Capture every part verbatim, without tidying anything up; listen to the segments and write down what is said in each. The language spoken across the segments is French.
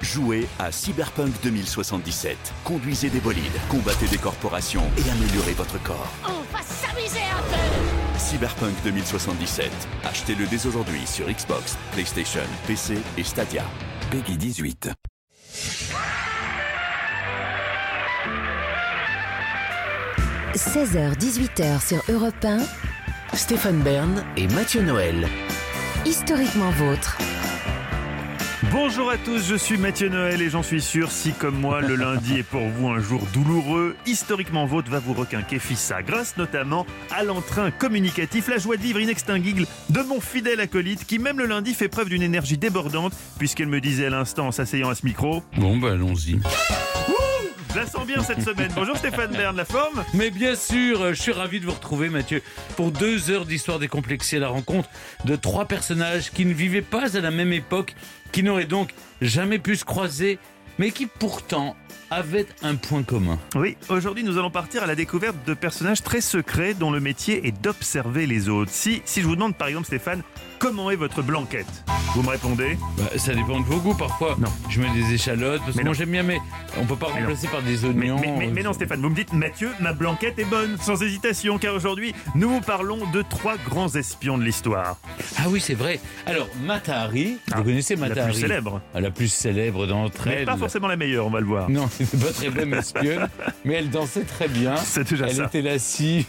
Jouez à Cyberpunk deux mille soixante-dix-sept. Conduisez des bolides, combattez des corporations et améliorez votre corps. On va s'amuser un peu. Cyberpunk deux mille soixante-dix-sept. Achetez-le dès aujourd'hui sur Xbox, PlayStation, P C et Stadia. Peggy dix-huit. seize heures dix-huit heures sur Europe un. Stéphane Bern et Mathieu Noël. Historiquement vôtre. Bonjour à tous, je suis Mathieu Noël et j'en suis sûr, si comme moi le lundi est pour vous un jour douloureux, Historiquement Vôtre va vous requinquer Fissa, grâce notamment à l'entrain communicatif, la joie de vivre inextinguible de mon fidèle acolyte qui même le lundi fait preuve d'une énergie débordante puisqu'elle me disait à l'instant en s'asseyant à ce micro. Bon bah allons-y. Je la sens bien cette semaine. Bonjour Stéphane Bern, la forme ? Mais bien sûr, je suis ravi de vous retrouver Mathieu pour deux heures d'histoire décomplexée à la rencontre de trois personnages qui ne vivaient pas à la même époque, qui n'auraient donc jamais pu se croiser, mais qui pourtant avaient un point commun. Oui, aujourd'hui nous allons partir à la découverte de personnages très secrets dont le métier est d'observer les autres. Si, si je vous demande par exemple Stéphane, comment est votre blanquette ? Vous me répondez ? Bah, ça dépend de vos goûts parfois. Non. Je mets des échalotes parce Mais que moi non. j'aime bien, mais on peut pas Mais remplacer non. par des Mais, oignons. mais, mais, mais non Stéphane, vous me dites Mathieu, ma blanquette est bonne, sans hésitation, car aujourd'hui nous vous parlons de trois grands espions de l'histoire. Ah oui, c'est vrai. Alors Mata Hari, Ah, vous connaissez Mata La Hari ? plus célèbre, Ah, la plus célèbre d'entre mais elles. pas forcément la meilleure, on va le voir. Non, c'est pas très bonne espionne, mais elle dansait très bien. C'est déjà Elle ça. était lascive.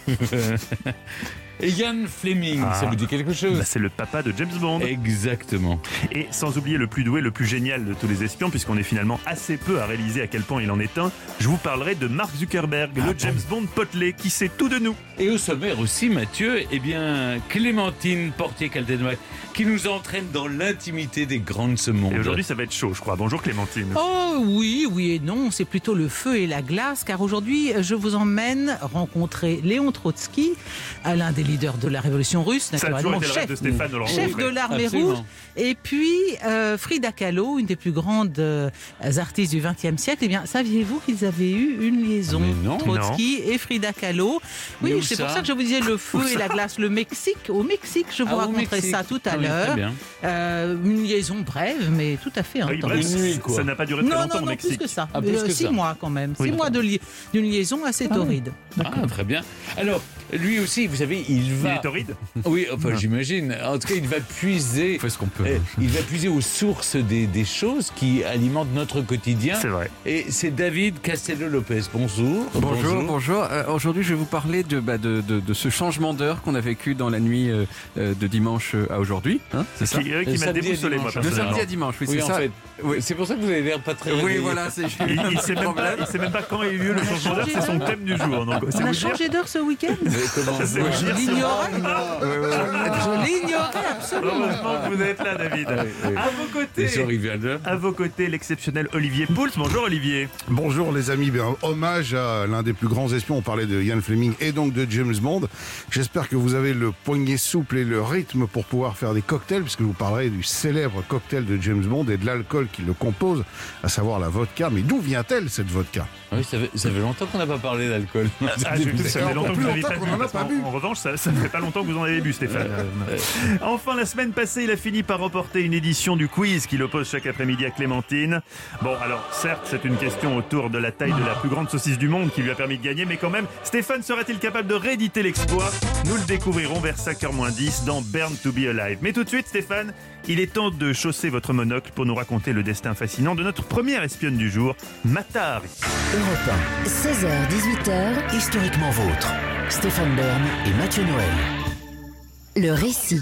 Et Ian Fleming, Ah. ça vous dit quelque chose ? Bah, c'est le papa de James Bond. Exactement. Et sans oublier le plus doué, le plus génial de tous les espions, puisqu'on est finalement assez peu à réaliser à quel point il en est un, je vous parlerai de Mark Zuckerberg, Ah le bon James Bond potelé, qui sait tout de nous. Et au sommaire aussi, Mathieu, eh bien, Clémentine Portier-Caldenouac, qui nous entraîne dans l'intimité des grands de ce monde. Et aujourd'hui ça va être chaud, je crois. Bonjour Clémentine. Oh oui, oui et non, c'est plutôt le feu et la glace, car aujourd'hui, je vous emmène rencontrer Léon Trotsky, l'un des leaders de la révolution russe, Ça a toujours naturellement été le rêve chef, de Stéphane de le chef rencontrer. de l'armée Absolument. rouge, et puis euh, Frida Kahlo, une des plus grandes euh, artistes du vingtième siècle. Eh bien, saviez-vous qu'ils avaient eu une liaison, Mais non. Trotsky et Frida Kahlo? Mais où Oui, c'est ça pour ça que je vous disais le feu et la glace. Le Mexique, au Mexique, je vous Ah, au raconterai Mexique. ça tout à Ah oui, l'heure. très bien. Euh, une liaison brève, mais tout à fait Ah oui, intense. bref, Une nuit, quoi. ça n'a pas duré très Non, longtemps non, au non, Mexique. plus que ça. Ah, plus Euh, que six ça. mois quand même. Six Oui, mois de li- d'une liaison assez torride. Ah, très bien. Alors, lui aussi, vous savez, il Il va... est torride ? Oui, enfin, j'imagine. En tout cas, il va puiser... On fait ce qu'on peut. eh, il va puiser aux sources des, des choses qui alimentent notre quotidien. C'est vrai. Et c'est David Castello-Lopez. Bonjour. Bonjour, bonjour. Euh, aujourd'hui, je vais vous parler de, bah, de, de, de ce changement d'heure qu'on a vécu dans la nuit euh, euh, de dimanche à aujourd'hui. Hein, c'est ça Qui, euh, qui Le m'a samedi à déboussolé, moi, dimanche. De personnellement. samedi à dimanche, oui, Oui, c'est en ça. fait. Oui. C'est pour ça que vous avez l'air pas très Oui, réveillé. voilà, c'est j'ai eu Il, un il petit sait même pas, problème. il sait même pas quand a eu lieu le changement d'heure, c'est son thème du jour. Donc, c'est On a vous dire. changé d'heure ce week-end. Mais comment C'est vous Je dire. l'ignorais. Ouais, ouais, ouais. Je l'ignorais absolument. Heureusement que vous êtes là, David. oui. À vos côtés. Les gens rivières. À vos côtés, l'exceptionnel Olivier Pouls. Bonjour Olivier. Bonjour les amis, bien, hommage à l'un des plus grands espions, on parlait de Ian Fleming et donc de James Bond. J'espère que vous avez le poignet souple et le rythme pour pouvoir faire des cocktails, puisque vous parlerez du célèbre cocktail de James Bond et de l'alcool qui le compose, à savoir la vodka. Mais d'où vient-elle cette vodka ? Oui, ça fait, ça fait longtemps qu'on n'a pas parlé d'alcool. Ah, je- ça fait encore longtemps que plus vous n'avez longtemps pas qu'on bu. en a parce pas qu'en- bu. En revanche, ça, ça ne fait pas longtemps que vous en avez bu, Stéphane. Enfin, la semaine passée, il a fini par remporter une édition du quiz qu'il oppose chaque après-midi à Clémentine. Bon, alors, certes, c'est une question autour de la taille de la plus grande saucisse du monde qui lui a permis de gagner, mais quand même, Stéphane sera-t-il capable de rééditer l'exploit ? Nous le découvrirons vers cinq heures moins dix dans Burn to be Alive. Mais tout de suite, Stéphane, il est temps de chausser votre monocle pour nous raconter le destin fascinant de notre première espionne du jour, Mata Hari. Europe un. seize heures dix-huit heures. Historiquement vôtre. Stéphane Bern et Mathieu Noël. Le récit.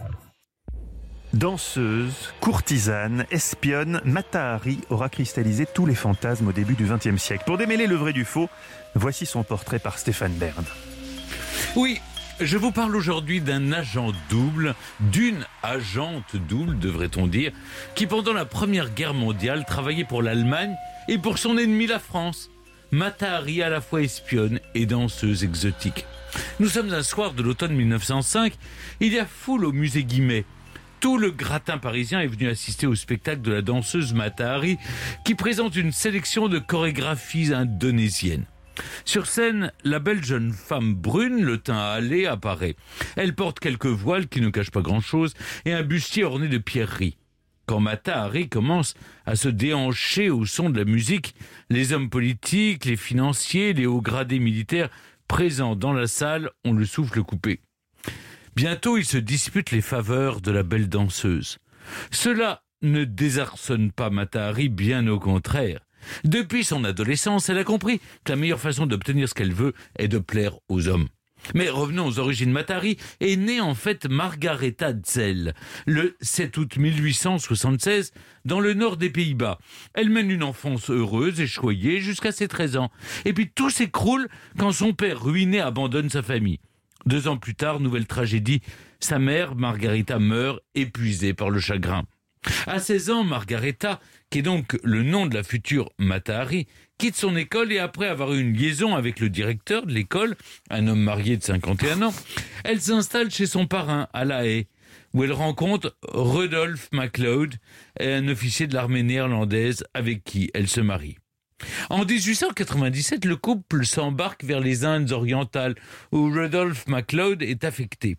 Danseuse, courtisane, espionne, Mata Hari aura cristallisé tous les fantasmes au début du vingtième siècle. Pour démêler le vrai du faux, voici son portrait par Stéphane Bern. Oui, je vous parle aujourd'hui d'un agent double, d'une agente double, devrait-on dire, qui pendant la Première Guerre mondiale travaillait pour l'Allemagne et pour son ennemi la France. Mata Hari, à la fois espionne et danseuse exotique. Nous sommes un soir de l'automne mille neuf cent cinq, il y a foule au musée Guimet. Tout le gratin parisien est venu assister au spectacle de la danseuse Mata Hari, qui présente une sélection de chorégraphies indonésiennes. Sur scène, la belle jeune femme brune, le teint hâlé, apparaît. Elle porte quelques voiles qui ne cachent pas grand-chose et un bustier orné de pierreries. quand Mata Hari commence à se déhancher au son de la musique, les hommes politiques, les financiers, les hauts gradés militaires présents dans la salle ont le souffle coupé. Bientôt, ils se disputent les faveurs de la belle danseuse. Cela ne désarçonne pas Mata Hari, bien au contraire. Depuis son adolescence, elle a compris que la meilleure façon d'obtenir ce qu'elle veut est de plaire aux hommes. Mais revenons aux origines. Mata Hari est née en fait Margaretha Zell le sept août mille huit cent soixante-seize dans le nord des Pays-Bas. Elle mène une enfance heureuse et choyée jusqu'à ses treize ans. Et puis tout s'écroule quand son père ruiné abandonne sa famille. Deux ans plus tard, nouvelle tragédie, sa mère Margaretha meurt épuisée par le chagrin. À seize ans, Margaretha, qui est donc le nom de la future Mata Hari, quitte son école et après avoir eu une liaison avec le directeur de l'école, un homme marié de cinquante et un ans, elle s'installe chez son parrain à La Haye, où elle rencontre Rudolf MacLeod, un officier de l'armée néerlandaise avec qui elle se marie. En dix-huit cent quatre-vingt-dix-sept, le couple s'embarque vers les Indes orientales, où Rudolf MacLeod est affecté.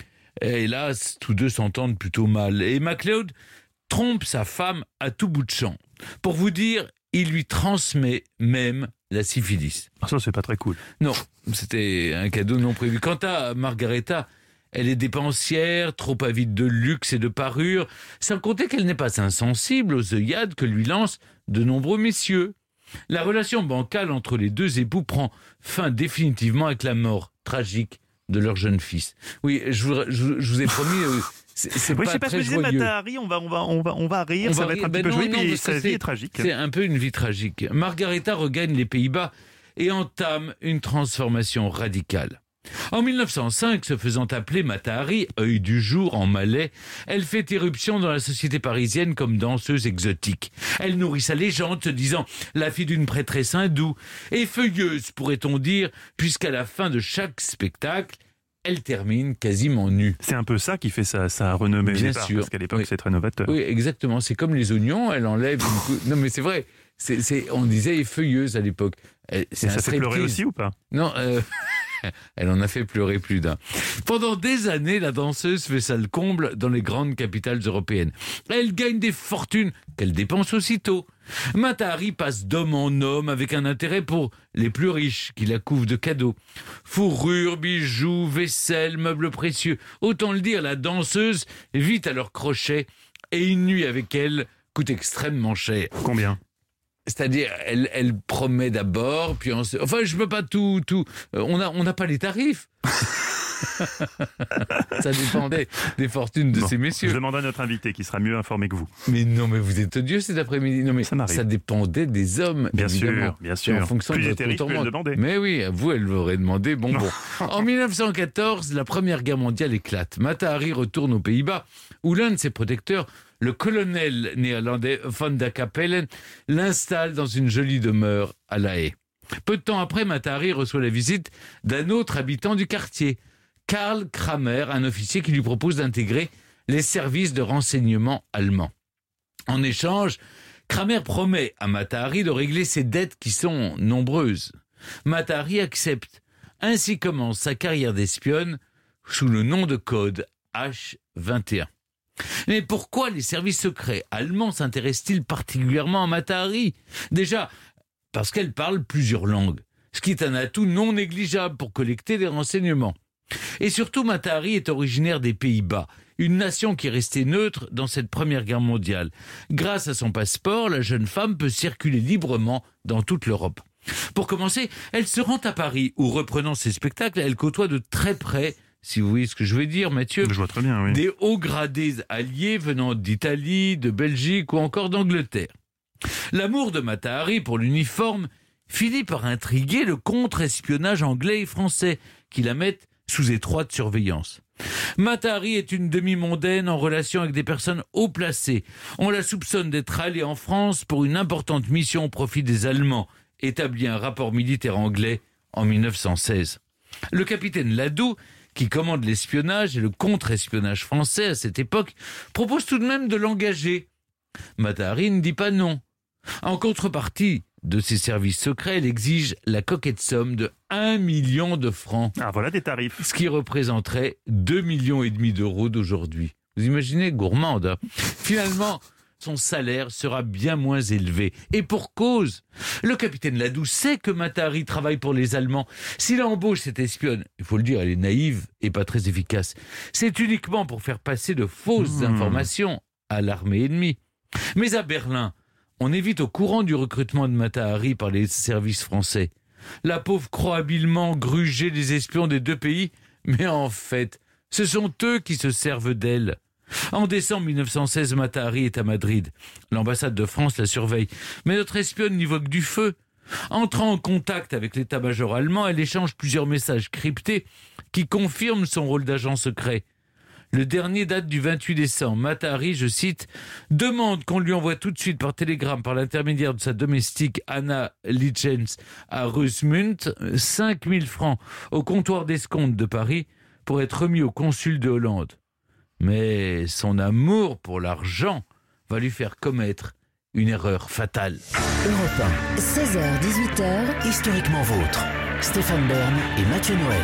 Et hélas, tous deux s'entendent plutôt mal, et MacLeod trompe sa femme à tout bout de champ. Pour vous dire, il lui transmet même la syphilis. Ah, ça, c'est pas très cool. Non, c'était un cadeau non prévu. Quant à Margaretha, elle est dépensière, trop avide de luxe et de parure, sans compter qu'elle n'est pas insensible aux œillades que lui lancent de nombreux messieurs. La relation bancale entre les deux époux prend fin définitivement avec la mort tragique de leur jeune fils. Oui, je vous, je, je vous ai promis... Euh, C'est, c'est oui, pas je sais pas ce très que je disais, joyeux. Mata Hari, on va, on, va, on, va, on va rire, on ça va va rire. être un Ben petit peu non, joué, non, mais sa vie est tragique. C'est un peu une vie tragique. Margaretha regagne les Pays-Bas et entame une transformation radicale. En mille neuf cent cinq, se faisant appeler Mata Hari, œil du jour en malais, elle fait éruption dans la société parisienne comme danseuse exotique. Elle nourrit sa légende, se disant la fille d'une prêtresse hindoue, et feuilleuse, pourrait-on dire, puisqu'à la fin de chaque spectacle, elle termine quasiment nue. C'est un peu ça qui fait sa, sa renommée. Bien départ, sûr. Parce qu'à l'époque, Oui. c'est très novateur. Oui, exactement. C'est comme les oignons, elle enlève une cou... Non, mais c'est vrai. C'est, c'est, on disait feuilleuse à l'époque. Elle- C'est Et un ça fait pleurer striptease. aussi ou pas? Non, euh, elle en a fait pleurer plus d'un. Pendant des années, la danseuse fait ça le comble dans les grandes capitales européennes. Elle gagne des fortunes qu'elle dépense aussitôt. Mata Hari passe d'homme en homme avec un intérêt pour les plus riches qui la couvrent de cadeaux. Fourrures, bijoux, vaisselle, meubles précieux. Autant le dire, la danseuse vit à leur crochet et une nuit avec elle coûte extrêmement cher. Combien? C'est-à-dire, elle, elle promet d'abord, puis on se... Enfin, je peux pas tout... tout... Euh, On n'a on n'a pas les tarifs. Ça dépendait des fortunes de Bon, ces Je messieurs. demande à notre invité qui sera mieux informé que vous. Mais non, mais vous êtes odieux cet après-midi. Non, mais Ça m'arrive. ça dépendait des hommes, Bien évidemment. sûr, bien Et sûr. en fonction Plus de j'étais votre riche, plus elle tourmente. demandait. Mais oui, à vous, elle vous aurait demandé bonbon. En mille neuf cent quatorze, la Première Guerre mondiale éclate. Mata Hari retourne aux Pays-Bas, où l'un de ses protecteurs, le colonel néerlandais Van der Capellen, l'installe dans une jolie demeure à La Haye. Peu de temps après, Mata Hari reçoit la visite d'un autre habitant du quartier, Karl Kramer, un officier qui lui propose d'intégrer les services de renseignement allemands. En échange, Kramer promet à Mata Hari de régler ses dettes qui sont nombreuses. Mata Hari accepte. Ainsi commence sa carrière d'espionne sous le nom de code H vingt et un. Mais pourquoi les services secrets allemands s'intéressent-ils particulièrement à Mata Hari ? Déjà, parce qu'elle parle plusieurs langues, ce qui est un atout non négligeable pour collecter des renseignements. Et surtout, Mata Hari est originaire des Pays-Bas, une nation qui est restée neutre dans cette Première Guerre mondiale. Grâce à son passeport, la jeune femme peut circuler librement dans toute l'Europe. Pour commencer, elle se rend à Paris, où, reprenant ses spectacles, elle côtoie de très près, si vous voyez ce que je veux dire, Mathieu, Je vois très bien, oui. des hauts gradés alliés venant d'Italie, de Belgique ou encore d'Angleterre. L'amour de Mata Hari pour l'uniforme finit par intriguer le contre-espionnage anglais et français, qui la mettent sous étroite surveillance. Mata Hari est une demi-mondaine en relation avec des personnes haut placées. On la soupçonne d'être allée en France pour une importante mission au profit des Allemands, établit un rapport militaire anglais en mille neuf cent seize. Le capitaine Ladoux, qui commande l'espionnage et le contre-espionnage français à cette époque, propose tout de même de l'engager. Mata Hari ne dit pas non. En contrepartie de ses services secrets, elle exige la coquette somme de un million de francs, Ah, voilà des tarifs. ce qui représenterait deux millions et demi d'euros d'aujourd'hui. Vous imaginez, gourmande. Hein. Finalement, son salaire sera bien moins élevé. Et pour cause, le capitaine Ladoux sait que Mata Hari travaille pour les Allemands. S'il embauche cette espionne, il faut le dire, elle est naïve et pas très efficace. C'est uniquement pour faire passer de fausses mmh. informations à l'armée ennemie. Mais à Berlin, on est vite au courant du recrutement de Mata Hari par les services français. La pauvre croit habilement gruger les espions des deux pays, mais en fait, ce sont eux qui se servent d'elle. En décembre mille neuf cent seize, Mata Hari est à Madrid. L'ambassade de France la surveille. Mais notre espionne n'y vogue du feu. Entrant en contact avec l'état-major allemand, elle échange plusieurs messages cryptés qui confirment son rôle d'agent secret. Le dernier date du vingt-huit décembre. Mata Hari, je cite, demande qu'on lui envoie tout de suite par télégramme par l'intermédiaire de sa domestique Anna Lichens à Rusmund cinq mille francs au comptoir d'escompte de Paris pour être remis au consul de Hollande. Mais son amour pour l'argent va lui faire commettre une erreur fatale. Europe un, seize heures dix-huit heures, Historiquement vôtre. Stéphane Bern et Mathieu Noël.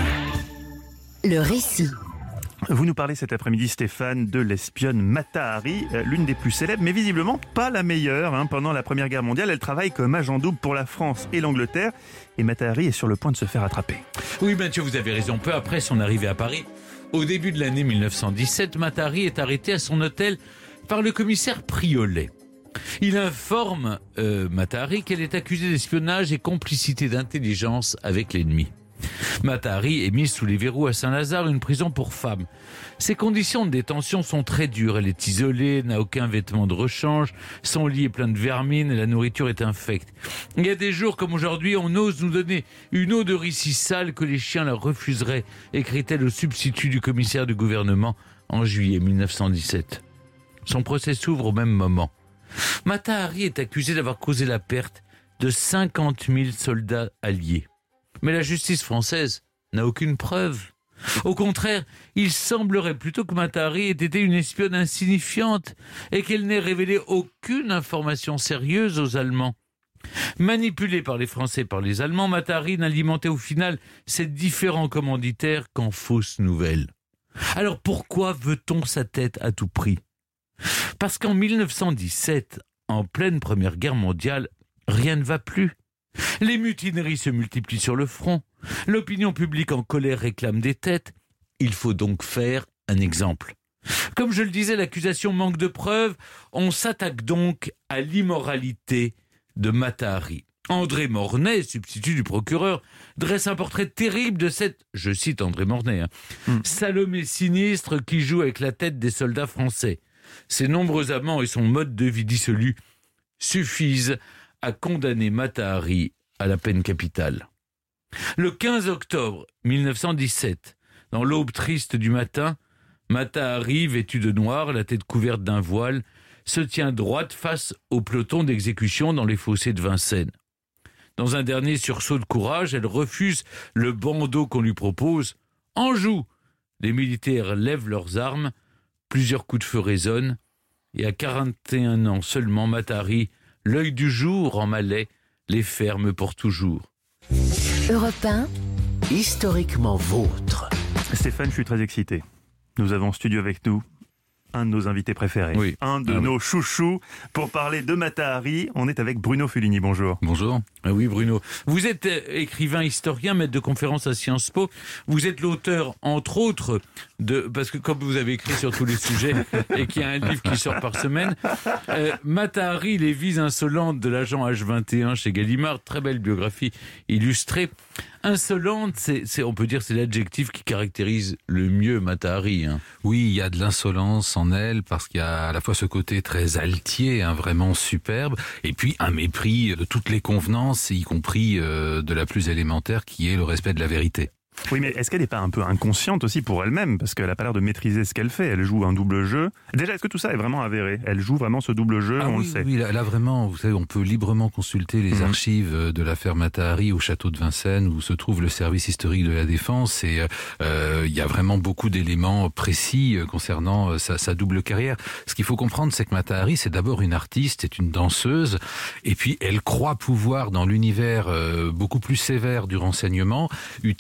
Le récit. Vous nous parlez cet après-midi, Stéphane, de l'espionne Mata Hari, l'une des plus célèbres, mais visiblement pas la meilleure. Hein. Pendant la Première Guerre mondiale, elle travaille comme agent double pour la France et l'Angleterre. Et Mata Hari est sur le point de se faire attraper. Oui, Mathieu, vous avez raison. Peu après son arrivée à Paris, au début de l'année mille neuf cent dix-sept, Mata Hari est arrêté à son hôtel par le commissaire Priolet. Il informe euh, Mata Hari qu'elle est accusée d'espionnage et complicité d'intelligence avec l'ennemi. Mata Hari est mise sous les verrous à Saint-Lazare, une prison pour femmes. Ses conditions de détention sont très dures. Elle est isolée, n'a aucun vêtement de rechange, son lit est plein de vermine et la nourriture est infecte. Il y a des jours comme aujourd'hui, on ose nous donner une eau de riz si sale que les chiens la refuseraient, écrit-elle au substitut du commissaire du gouvernement en juillet mille neuf cent dix-sept. Son procès s'ouvre au même moment. Mata Hari est accusée d'avoir causé la perte de cinquante mille soldats alliés. Mais la justice française n'a aucune preuve. Au contraire, il semblerait plutôt que Mata Hari ait été une espionne insignifiante et qu'elle n'ait révélé aucune information sérieuse aux Allemands. Manipulée par les Français et par les Allemands, Mata Hari n'alimentait au final ces différents commanditaires qu'en fausses nouvelles. Alors pourquoi veut-on sa tête à tout prix ? Parce qu'en mille neuf cent dix-sept, en pleine Première Guerre mondiale, rien ne va plus. Les mutineries se multiplient sur le front. L'opinion publique en colère réclame des têtes. Il faut donc faire un exemple. Comme je le disais, l'accusation manque de preuves. On s'attaque donc à l'immoralité de Mata Hari. André Mornay, substitut du procureur, dresse un portrait terrible de cette, je cite André Mornay, hein, mmh. Salomé sinistre qui joue avec la tête des soldats français. Ses nombreux amants et son mode de vie dissolu suffisent à condamner Mata Hari à la peine capitale. Le quinze octobre mille neuf cent dix-sept, dans l'aube triste du matin, Mata Hari, vêtue de noir, la tête couverte d'un voile, se tient droite face au peloton d'exécution dans les fossés de Vincennes. Dans un dernier sursaut de courage, elle refuse le bandeau qu'on lui propose. En joue, les militaires lèvent leurs armes, plusieurs coups de feu résonnent, et à quarante et un ans seulement, Mata Hari, l'œil du jour en Malais, les ferme pour toujours. Europe un, Historiquement vôtre. Stéphane, je suis très excité. Nous avons en studio avec nous un de nos invités préférés, oui. un de ah, nos oui. chouchous. Pour parler de Mata Hari, on est avec Bruno Fuligny. Bonjour. Bonjour. Ah oui, Bruno. Vous êtes écrivain, historien, maître de conférences à Sciences Po. Vous êtes l'auteur, entre autres, de parce que comme vous avez écrit sur tous les sujets et qu'il y a un livre qui sort par semaine, euh, Mata Hari, les vies insolentes de l'agent H vingt et un chez Gallimard, très belle biographie illustrée. Insolente, c'est, c'est, on peut dire c'est l'adjectif qui caractérise le mieux Mata Hari. Hein. Oui, il y a de l'insolence en elle parce qu'il y a à la fois ce côté très altier, hein, vraiment superbe, et puis un mépris de toutes les convenances, y compris euh, de la plus élémentaire qui est le respect de la vérité. Oui, mais est-ce qu'elle n'est pas un peu inconsciente aussi pour elle-même? Parce qu'elle n'a pas l'air de maîtriser ce qu'elle fait. Elle joue un double jeu. Déjà, est-ce que tout ça est vraiment avéré? Elle joue vraiment ce double jeu, ah on oui, le sait. Oui, là, là vraiment, vous savez, on peut librement consulter les mmh. archives de l'affaire Mata Hari au château de Vincennes, où se trouve le service historique de la Défense. Et euh, il y a vraiment beaucoup d'éléments précis concernant sa, sa double carrière. Ce qu'il faut comprendre, c'est que Mata Hari, c'est d'abord une artiste, c'est une danseuse, et puis elle croit pouvoir, dans l'univers euh, beaucoup plus sévère du renseignement, utiliser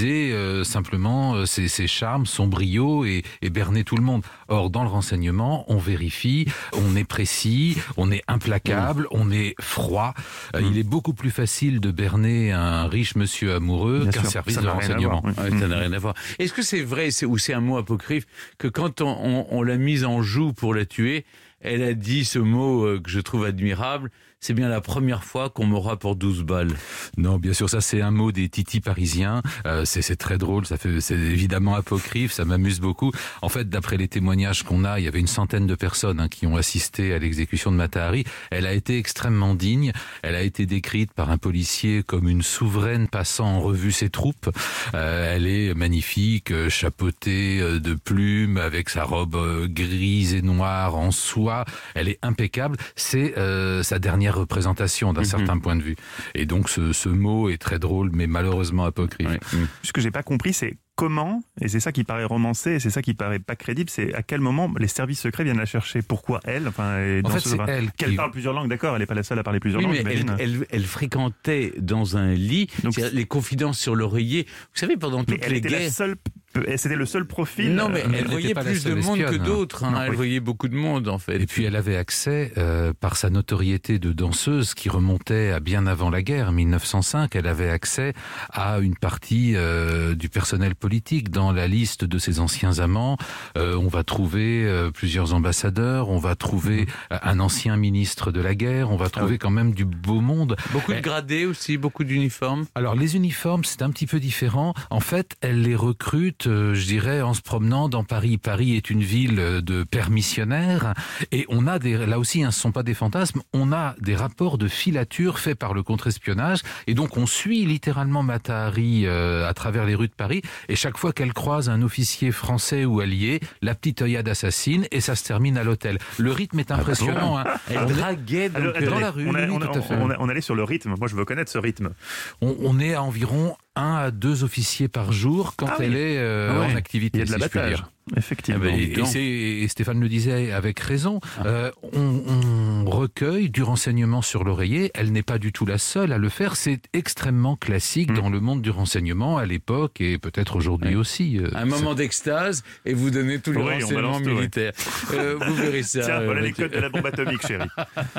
utiliser euh, simplement euh, ses, ses charmes, son brio et, et berner tout le monde. Or, dans le renseignement, on vérifie, on est précis, on est implacable, mmh. on est froid. Euh, mmh. Il est beaucoup plus facile de berner un riche monsieur amoureux Bien qu'un sûr, service de renseignement. Voir, oui. ouais, ça n'a rien à voir. Est-ce que c'est vrai, c'est, ou c'est un mot apocryphe, que quand on, on, on l'a mise en joue pour la tuer, elle a dit ce mot euh, que je trouve admirable, c'est bien la première fois qu'on m'aura pour douze balles. Non, bien sûr, ça c'est un mot des titis parisiens. Euh, c'est, c'est très drôle, ça fait, c'est évidemment apocryphe, ça m'amuse beaucoup. En fait, d'après les témoignages qu'on a, il y avait une centaine de personnes hein, qui ont assisté à l'exécution de Mata Hari. Elle a été extrêmement digne. Elle a été décrite par un policier comme une souveraine passant en revue ses troupes. Euh, elle est magnifique, chapeautée de plumes, avec sa robe grise et noire en soie. Elle est impeccable. C'est euh, sa dernière représentation d'un mmh. certain point de vue. Et donc ce, ce mot est très drôle, mais malheureusement apocryphe. Ouais. Mmh. Ce que j'ai pas compris, c'est comment, et c'est ça qui paraît romancé, et c'est ça qui paraît pas crédible, c'est à quel moment les services secrets viennent la chercher. Pourquoi elle enfin, et En fait, c'est elle. Qu'elle qui... parle plusieurs langues, d'accord, elle n'est pas la seule à parler plusieurs oui, langues. Mais elle, elle, elle fréquentait dans un lit, donc, les confidences sur l'oreiller. Vous savez, pendant toutes elle les était guerres... La seule... C'était le seul profil. Non, mais elle, elle voyait plus de monde espionne, que d'autres. Hein. Non, elle oui. voyait beaucoup de monde, en fait. Et puis, elle avait accès, euh, par sa notoriété de danseuse, qui remontait à bien avant la guerre, mille neuf cent cinq, elle avait accès à une partie euh, du personnel politique. Dans la liste de ses anciens amants, euh, on va trouver euh, plusieurs ambassadeurs, on va trouver mmh. un ancien ministre de la guerre, on va trouver ah oui. quand même du beau monde. Beaucoup de gradés aussi, beaucoup d'uniformes. Alors, les uniformes, c'est un petit peu différent. En fait, elle les recrute Euh, je dirais, en se promenant dans Paris. Paris est une ville de permissionnaires et on a des, là aussi, hein, ce ne sont pas des fantasmes, on a des rapports de filature faits par le contre-espionnage et donc on suit littéralement Mata Hari euh, à travers les rues de Paris et chaque fois qu'elle croise un officier français ou allié, la petite œillade assassine et ça se termine à l'hôtel. Le rythme est impressionnant. Ah, hein. Elle draguait donc, Alors, dans allez, la rue. On, a, oui, on, tout à fait. on, a, on allait sur le rythme. Moi, je veux connaître ce rythme. On, on est à environ un à deux officiers par jour quand ah, elle oui. est euh, ouais. en activité. Il y a de l'abattage. Si Effectivement. Et, et, c'est, et Stéphane le disait avec raison, euh, on, on recueille du renseignement sur l'oreiller. Elle n'est pas du tout la seule à le faire. C'est extrêmement classique mmh. dans le monde du renseignement à l'époque et peut-être aujourd'hui ouais. aussi. Euh, Un moment d'extase et vous donnez tout le oui, renseignement militaire. Ouais. Euh, vous verrez ça. Tiens, voilà euh, les codes de la bombe atomique, chérie.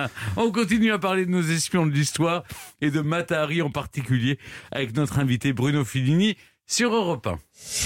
On continue à parler de nos espions de l'histoire et de Mata Hari en particulier avec notre invité Bruno Fellini sur Europe un.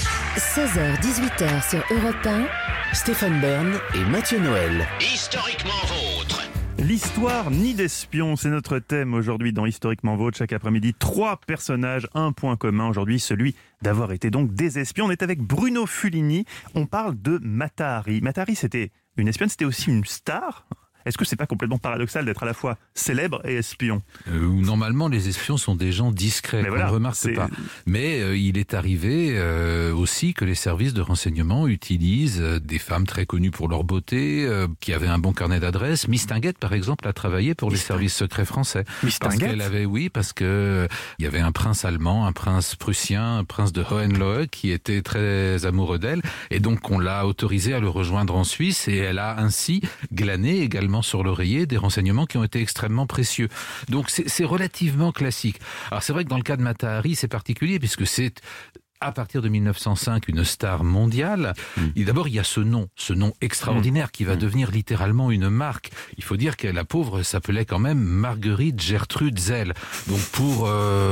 seize heures dix-huit heures sur Europe un. Stéphane Bern et Mathieu Noël. Historiquement vôtre. L'histoire ni d'espions, c'est notre thème aujourd'hui dans Historiquement Vôtre. Chaque après-midi, trois personnages, un point commun aujourd'hui, celui d'avoir été donc des espions. On est avec Bruno Fellini, on parle de Mata Hari. Mata Hari, c'était une espionne, c'était aussi une star. Est-ce que c'est pas complètement paradoxal d'être à la fois célèbre et espion ? euh, Normalement, les espions sont des gens discrets, qu'on voilà, ne remarque c'est... pas. Mais euh, il est arrivé euh, aussi que les services de renseignement utilisent euh, des femmes très connues pour leur beauté, euh, qui avaient un bon carnet d'adresses. Mistinguett, par exemple, a travaillé pour les services secrets français. Parce qu'elle avait, oui, parce que euh, il y avait un prince allemand, un prince prussien, un prince de Hohenlohe qui était très amoureux d'elle, et donc on l'a autorisé à le rejoindre en Suisse, et elle a ainsi glané également sur l'oreiller des renseignements qui ont été extrêmement précieux. Donc c'est, c'est relativement classique. Alors c'est vrai que dans le cas de Mata Hari, c'est particulier puisque c'est à partir de mille neuf cent cinq, une star mondiale. Mmh. Et d'abord, il y a ce nom, ce nom extraordinaire mmh. qui va mmh. devenir littéralement une marque. Il faut dire que la pauvre s'appelait quand même Marguerite Gertrude Zell. Donc pour,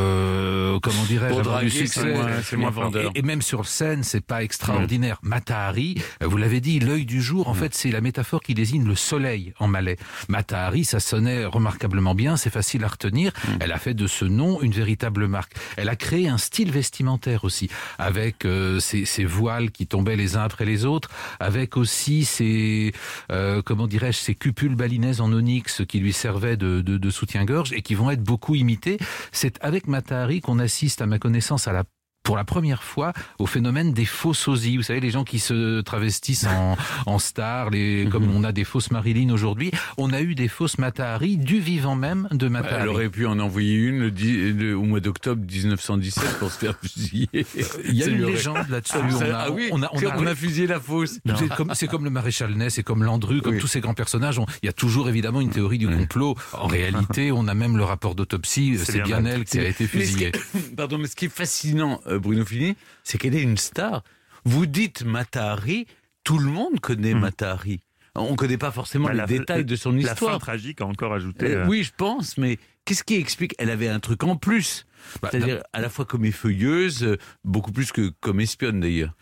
euh, comment dirais-je, avoir du succès, c'est moins, c'est moins vendeur. Et, et même sur scène, c'est pas extraordinaire. Mmh. Mata Hari, vous l'avez dit, l'œil du jour, en mmh. fait, c'est la métaphore qui désigne le soleil en malais. Mata Hari, ça sonnait remarquablement bien, c'est facile à retenir. Mmh. Elle a fait de ce nom une véritable marque. Elle a créé un style vestimentaire aussi, avec euh, ces, ces voiles qui tombaient les uns après les autres, avec aussi ces, euh, comment dirais-je, ces cupules balinaises en onyx qui lui servaient de, de, de soutien-gorge et qui vont être beaucoup imitées. C'est avec Mata Hari qu'on assiste, à ma connaissance, à la pour la première fois au phénomène des faux sosies. Vous savez, les gens qui se travestissent en, en stars, les, comme on a des fausses Marilyn aujourd'hui, on a eu des fausses Mata Hari du vivant même de Mata Hari. Elle aurait pu en envoyer une le, le, au mois d'octobre dix-neuf cent dix-sept pour se faire fusiller. Il y a une aurait... légende là-dessus. Ah, on, a, ah oui, on, a, on, a, on a fusillé la fausse. C'est comme, c'est comme le maréchal Ney, c'est comme Landru, comme oui. tous ces grands personnages. On, il y a toujours évidemment une théorie du complot. En réalité, on a même le rapport d'autopsie. C'est, c'est bien, bien elle qui a été fusillée. Mais ce qui, pardon, mais ce qui est fascinant euh, Bruno Fellini, c'est qu'elle est une star. Vous dites Mata Hari, tout le monde connaît mmh. Mata Hari. On ne connaît pas forcément bah, les la, détails de son histoire. La fin tragique a encore ajouté... Euh, euh... Oui, je pense, mais qu'est-ce qui explique ? Elle avait un truc en plus. Bah, C'est-à-dire à la fois comme effeuilleuse, beaucoup plus que comme espionne d'ailleurs.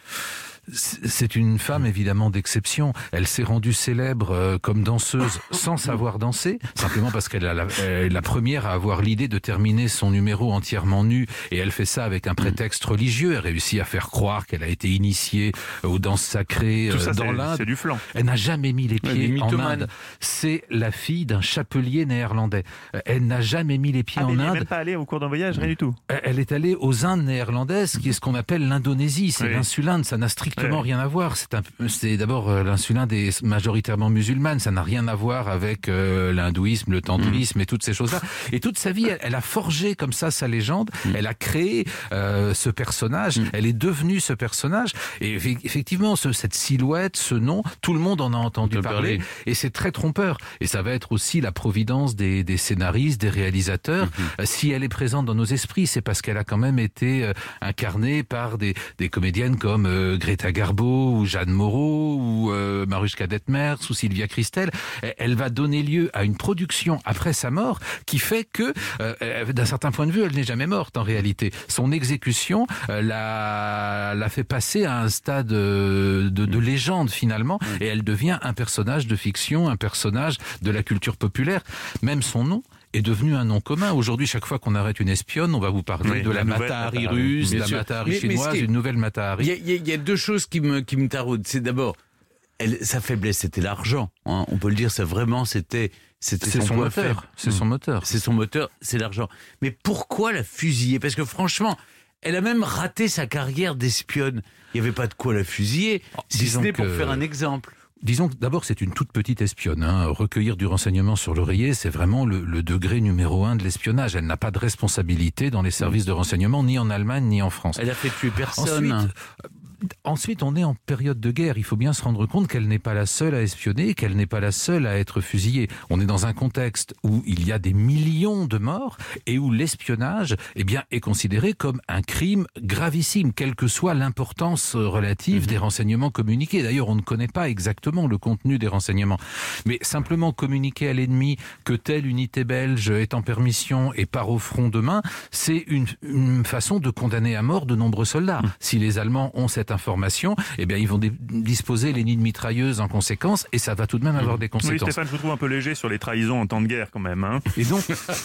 C'est une femme évidemment d'exception. Elle s'est rendue célèbre euh, comme danseuse sans savoir danser, simplement parce qu'elle est la, euh, la première à avoir l'idée de terminer son numéro entièrement nue, et elle fait ça avec un prétexte religieux. Elle réussit à faire croire qu'elle a été initiée aux danses sacrées euh, ça, dans l'Inde. C'est du flan. Elle n'a jamais mis les pieds en Inde. C'est la fille d'un chapelier néerlandais. Elle n'a jamais mis les pieds ah, en Inde. Elle n'est même pas allée au cours d'un voyage, rien du tout. Elle est allée aux Indes néerlandaises, qui est ce qu'on appelle l'Indonésie. C'est oui. l'insulinde, ça n'a strictement strictement rien à voir. C'est, un, c'est d'abord euh, l'insulinde est majoritairement musulmane. Ça n'a rien à voir avec euh, l'hindouisme, le tantrisme mmh. et toutes ces choses-là. Et toute sa vie, elle, elle a forgé comme ça sa légende. Mmh. Elle a créé euh, ce personnage. Mmh. Elle est devenue ce personnage. Et effectivement, ce, cette silhouette, ce nom, tout le monde en a entendu parler. parler. Et c'est très trompeur. Et ça va être aussi la providence des, des scénaristes, des réalisateurs. Mmh. Si elle est présente dans nos esprits, c'est parce qu'elle a quand même été euh, incarnée par des, des comédiennes comme euh, Greta Garbo ou Jeanne Moreau ou euh, Mariuszka Detmers ou Sylvia Christel. Elle va donner lieu à une production après sa mort qui fait que, euh, d'un certain point de vue, elle n'est jamais morte en réalité. Son exécution euh, l'a, l'a fait passer à un stade de, de, de légende finalement, et elle devient un personnage de fiction, un personnage de la culture populaire. Même son nom est devenu un nom commun. Aujourd'hui, chaque fois qu'on arrête une espionne, on va vous parler oui, de la, la Mata Hari russe, de la Mata Hari chinoise, une nouvelle Mata Hari. Il y, y, y a deux choses qui me, qui me taraudent. C'est d'abord, elle, sa faiblesse, c'était l'argent. Hein. On peut le dire, ça vraiment, c'était, c'était c'est son, son moteur. C'est mmh. son moteur. C'est son moteur, c'est l'argent. Mais pourquoi la fusiller ? Parce que franchement, elle a même raté sa carrière d'espionne. Il n'y avait pas de quoi la fusiller, oh, si ce n'est pour que... faire un exemple. Disons que d'abord c'est une toute petite espionne. Hein. Recueillir du renseignement sur l'oreiller, c'est vraiment le, le degré numéro un de l'espionnage. Elle n'a pas de responsabilité dans les services de renseignement, ni en Allemagne, ni en France. Elle a fait tuer personne. Ensuite, Ensuite, on est en période de guerre. Il faut bien se rendre compte qu'elle n'est pas la seule à espionner, qu'elle n'est pas la seule à être fusillée. On est dans un contexte où il y a des millions de morts et où l'espionnage, eh bien, est considéré comme un crime gravissime, quelle que soit l'importance relative mmh. des renseignements communiqués. D'ailleurs, on ne connaît pas exactement le contenu des renseignements. Mais simplement communiquer à l'ennemi que telle unité belge est en permission et part au front demain, c'est une, une façon de condamner à mort de nombreux soldats. Mmh. Si les Allemands ont cette information, eh bien, ils vont dé- disposer les nids de mitrailleuses en conséquence, et ça va tout de même avoir des conséquences. Oui, Stéphane, je vous trouve un peu léger sur les trahisons en temps de guerre, quand même. Hein. Et donc,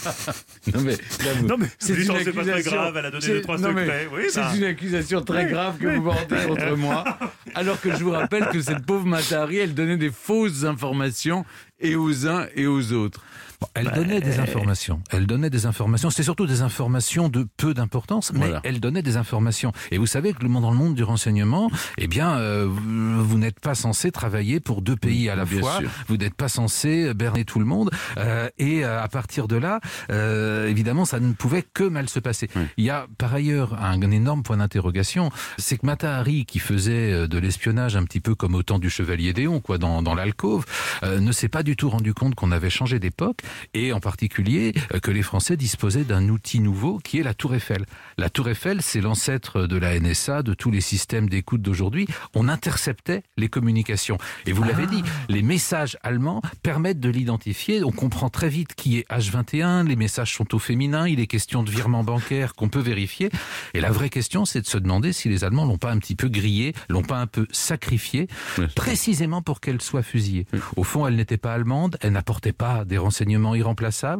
non mais, là, vous... non mais c'est, c'est, une c'est pas très grave, elle a donné c'est... deux trois non, secrets. Oui, c'est bah... une accusation très oui, grave que oui. vous portez contre moi, alors que je vous rappelle que cette pauvre Mata Hari, elle donnait des fausses informations et aux uns et aux autres. Bon, elle donnait des informations. Elle donnait des informations. C'était surtout des informations de peu d'importance, mais voilà. Elle donnait des informations. Et vous savez que le monde, dans le monde du renseignement, eh bien, euh, vous, vous n'êtes pas censé travailler pour deux pays à la bien fois. Sûr. Vous n'êtes pas censé berner tout le monde. Euh, et euh, à partir de là, euh, évidemment, ça ne pouvait que mal se passer. Oui. Il y a par ailleurs un, un énorme point d'interrogation. C'est que Mata Hari, qui faisait de l'espionnage un petit peu comme au temps du Chevalier d'Éon, quoi, dans, dans l'alcôve, euh, ne s'est pas du tout rendu compte qu'on avait changé d'époque. Et en particulier que les Français disposaient d'un outil nouveau qui est la Tour Eiffel. La Tour Eiffel, c'est l'ancêtre de la N S A, de tous les systèmes d'écoute d'aujourd'hui. On interceptait les communications. Et vous ah. l'avez dit, les messages allemands permettent de l'identifier. On comprend très vite qui est H vingt et un, les messages sont au féminin, il est question de virements bancaires qu'on peut vérifier. Et la vraie question, c'est de se demander si les Allemands l'ont pas un petit peu grillée, l'ont pas un peu sacrifiée, oui. précisément pour qu'elle soit fusillée. Oui. Au fond, elle n'était pas allemande, elle n'apportait pas des renseignements irremplaçables.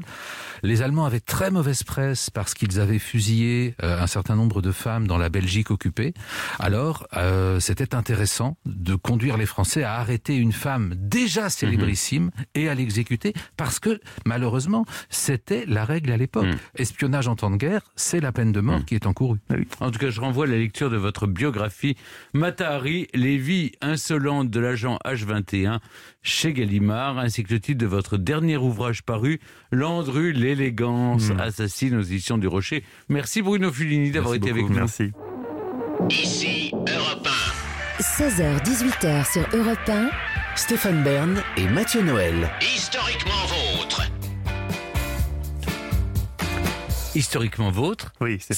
Les Allemands avaient très mauvaise presse parce qu'ils avaient fusillé euh, un certain nombre de femmes dans la Belgique occupée. Alors, euh, c'était intéressant de conduire les Français à arrêter une femme déjà célébrissime mmh. et à l'exécuter parce que, malheureusement, c'était la règle à l'époque. Mmh. Espionnage en temps de guerre, c'est la peine de mort mmh. qui est encourue. En tout cas, je renvoie à la lecture de votre biographie Mata Hari, les vies insolentes de l'agent H vingt et un chez Gallimard, ainsi que le titre de votre dernier ouvrage paru, Landru, l'élégance mmh. assassine aux éditions du Rocher. Merci Bruno Fellini d'avoir Merci été beaucoup, avec nous. Merci. Ici Europe un. seize heures dix-huit heures sur Europe un. Stéphane Bern et Mathieu Noël. Historiquement vôtre. Historiquement vôtre. Oui, c'est ça.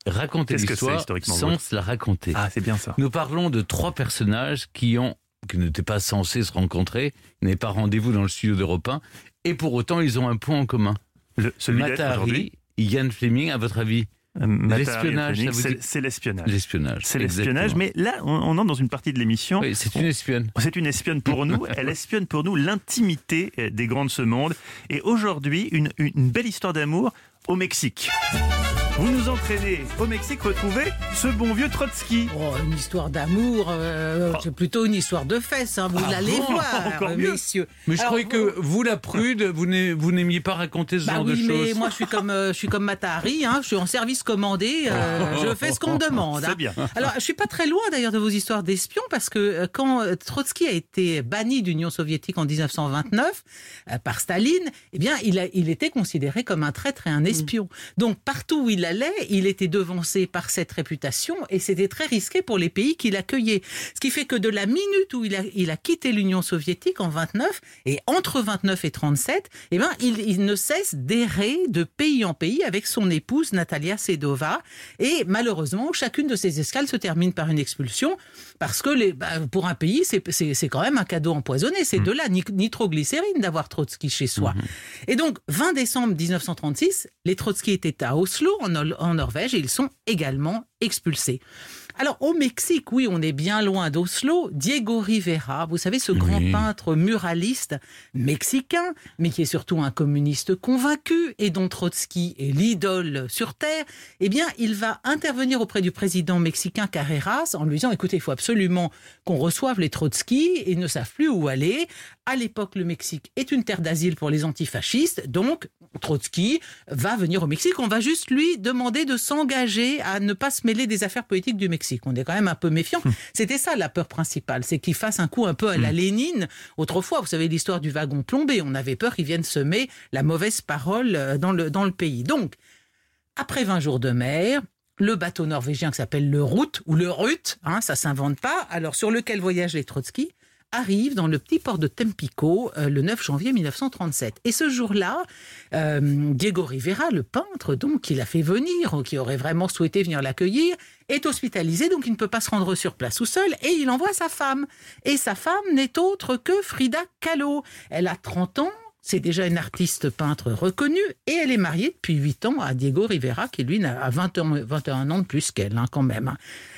raconter Qu'est-ce que l'histoire c'est, historiquement sans vrai se la raconter. Ah, c'est bien ça. Nous parlons de trois personnages qui ont qui n'étaient pas censés se rencontrer, ils n'avaient pas rendez-vous dans le studio d'Europe un, et pour autant ils ont un point en commun. Le, celui d'être Mata aujourd'hui. Hari, Ian Fleming, à votre avis? Euh, Mata Hari L'espionnage, Fleming, ça vous c'est, dit c'est l'espionnage. L'espionnage. C'est l'espionnage, mais là, on, on entre dans une partie de l'émission. Oui, c'est une espionne. C'est une espionne pour nous. Elle espionne pour nous l'intimité des grands de ce monde. Et aujourd'hui, une, une belle histoire d'amour au Mexique. Vous nous entraînez au Mexique retrouver ce bon vieux Trotsky. Oh, une histoire d'amour, euh, c'est plutôt une histoire de fesses, hein, vous Ah l'allez bon, voir, encore mieux. messieurs. Mais je Alors, croyais que vous, la prude, vous n'ai- vous n'aimiez pas raconter ce Bah genre oui, de mais choses. moi je suis comme euh, je suis comme Mata Hari, hein, je suis en service commandé, euh, je fais ce qu'on me demande. C'est hein. bien. Alors je suis pas très loin d'ailleurs de vos histoires d'espions parce que euh, quand euh, Trotsky a été banni d'Union soviétique en dix-neuf cent vingt-neuf euh, par Staline, eh bien il a, il était considéré comme un traître et un espion. Donc partout où il allait, il était devancé par cette réputation et c'était très risqué pour les pays qui l'accueillaient. Ce qui fait que de la minute où il a, il a quitté l'Union soviétique en vingt-neuf et entre vingt-neuf et trente-sept, eh ben, il, il ne cesse d'errer de pays en pays avec son épouse Natalia Sedova et malheureusement chacune de ces escales se termine par une expulsion parce que les, bah, pour un pays c'est, c'est, c'est quand même un cadeau empoisonné, c'est mmh. de la nitroglycérine d'avoir Trotsky chez soi. Mmh. Et donc vingt décembre dix-neuf cent trente-six, les Trotsky étaient à Oslo en, en Norvège et ils sont également expulsés. Alors, au Mexique, oui, on est bien loin d'Oslo. Diego Rivera, vous savez, ce grand oui. peintre muraliste mexicain, mais qui est surtout un communiste convaincu et dont Trotsky est l'idole sur Terre, eh bien, il va intervenir auprès du président mexicain Carreras en lui disant, écoutez, il faut absolument qu'on reçoive les Trotsky, ils ne savent plus où aller. À l'époque, le Mexique est une terre d'asile pour les antifascistes, donc Trotsky va venir au Mexique. On va juste lui demander de s'engager à ne pas se mêler des affaires politiques du Mexique. On est quand même un peu méfiant. Hum. C'était ça la peur principale, c'est qu'il fasse un coup un peu à la Lénine. Autrefois, vous savez l'histoire du wagon plombé, on avait peur qu'il vienne semer la mauvaise parole dans le, dans le pays. Donc, après vingt jours de mer, le bateau norvégien qui s'appelle le Rut, ou le Rut, hein, ça s'invente pas, alors sur lequel voyagent les Trotsky, arrive dans le petit port de Tempico euh, le neuf janvier mille neuf cent trente-sept. Et ce jour-là, euh, Diego Rivera, le peintre donc qui l'a fait venir, qui aurait vraiment souhaité venir l'accueillir, est hospitalisé, donc il ne peut pas se rendre sur place tout seul, et il envoie sa femme. Et sa femme n'est autre que Frida Kahlo. Elle a trente ans, c'est déjà une artiste peintre reconnue, et elle est mariée depuis huit ans à Diego Rivera, qui lui a vingt ans, vingt et un ans de plus qu'elle, hein, quand même.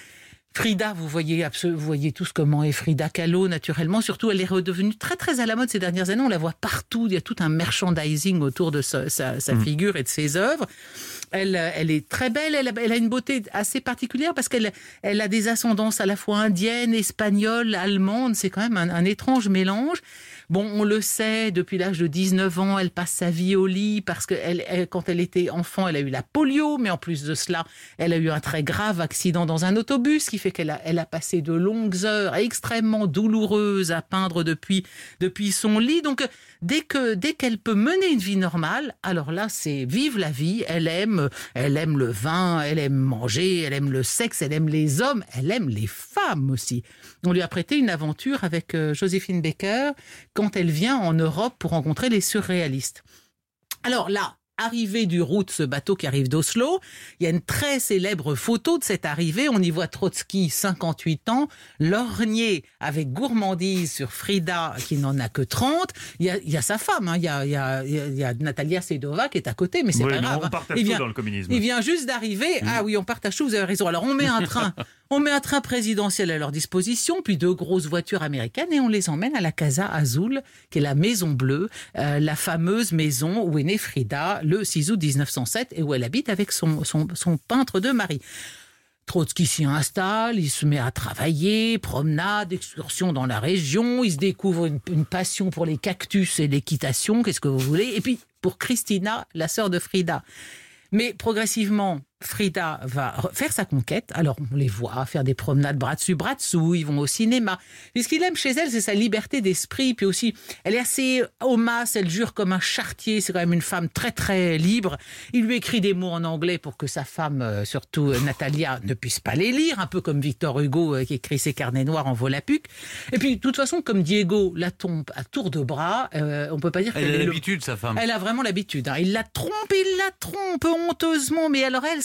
Frida, vous voyez, vous voyez tous comment est Frida Kahlo, naturellement. Surtout, elle est redevenue très, très à la mode ces dernières années. On la voit partout. Il y a tout un merchandising autour de sa, sa, sa mmh. figure et de ses œuvres. Elle, elle est très belle. Elle a, elle a une beauté assez particulière parce qu'elle elle a des ascendances à la fois indiennes, espagnoles, allemandes. C'est quand même un, un étrange mélange. Bon, on le sait, depuis l'âge de dix-neuf ans, elle passe sa vie au lit parce que elle, elle, quand elle était enfant, elle a eu la polio, mais en plus de cela, elle a eu un très grave accident dans un autobus, ce qui fait qu'elle a, elle a passé de longues heures extrêmement douloureuses à peindre depuis, depuis son lit. Donc, dès que, dès qu'elle peut mener une vie normale, alors là, c'est vive la vie. Elle aime, elle aime le vin, elle aime manger, elle aime le sexe, elle aime les hommes, elle aime les femmes aussi. On lui a prêté une aventure avec euh, Joséphine Baker quand elle vient en Europe pour rencontrer les surréalistes. Alors là, arrivée du Rut, ce bateau qui arrive d'Oslo, il y a une très célèbre photo de cette arrivée. On y voit Trotsky, cinquante-huit ans, lorgné avec gourmandise sur Frida, qui n'en a que trente. Il y a, il y a sa femme, hein. il, y a, il, y a, il y a Natalia Sedova qui est à côté, mais c'est oui, pas grave. On partage il vient, tout dans le communisme. Il vient juste d'arriver. Mmh. Ah oui, on partage tout, vous avez raison. Alors on met un train... On met un train présidentiel à leur disposition, puis deux grosses voitures américaines, et on les emmène à la Casa Azul, qui est la Maison Bleue, euh, la fameuse maison où est née Frida le six août dix-neuf cent sept et où elle habite avec son, son, son peintre de mari. Trotsky s'y installe, il se met à travailler, promenade, excursion dans la région, il se découvre une, une passion pour les cactus et l'équitation, qu'est-ce que vous voulez, et puis pour Christina, la sœur de Frida. Mais progressivement, Frida va faire sa conquête. Alors, on les voit faire des promenades bras dessus, bras dessous. Ils vont au cinéma. Et ce qu'il aime chez elle, c'est sa liberté d'esprit. Puis aussi, elle est assez homasse. Elle jure comme un charretier. C'est quand même une femme très, très libre. Il lui écrit des mots en anglais pour que sa femme, surtout Natalia, ne puisse pas les lire. Un peu comme Victor Hugo qui écrit ses carnets noirs en Volapuc. Et puis, de toute façon, comme Diego la trompe à tour de bras, euh, on peut pas dire elle qu'elle a est l'habitude, le... sa femme. Elle a vraiment l'habitude. Hein. Il la trompe, il la trompe honteusement. Mais alors elle, ce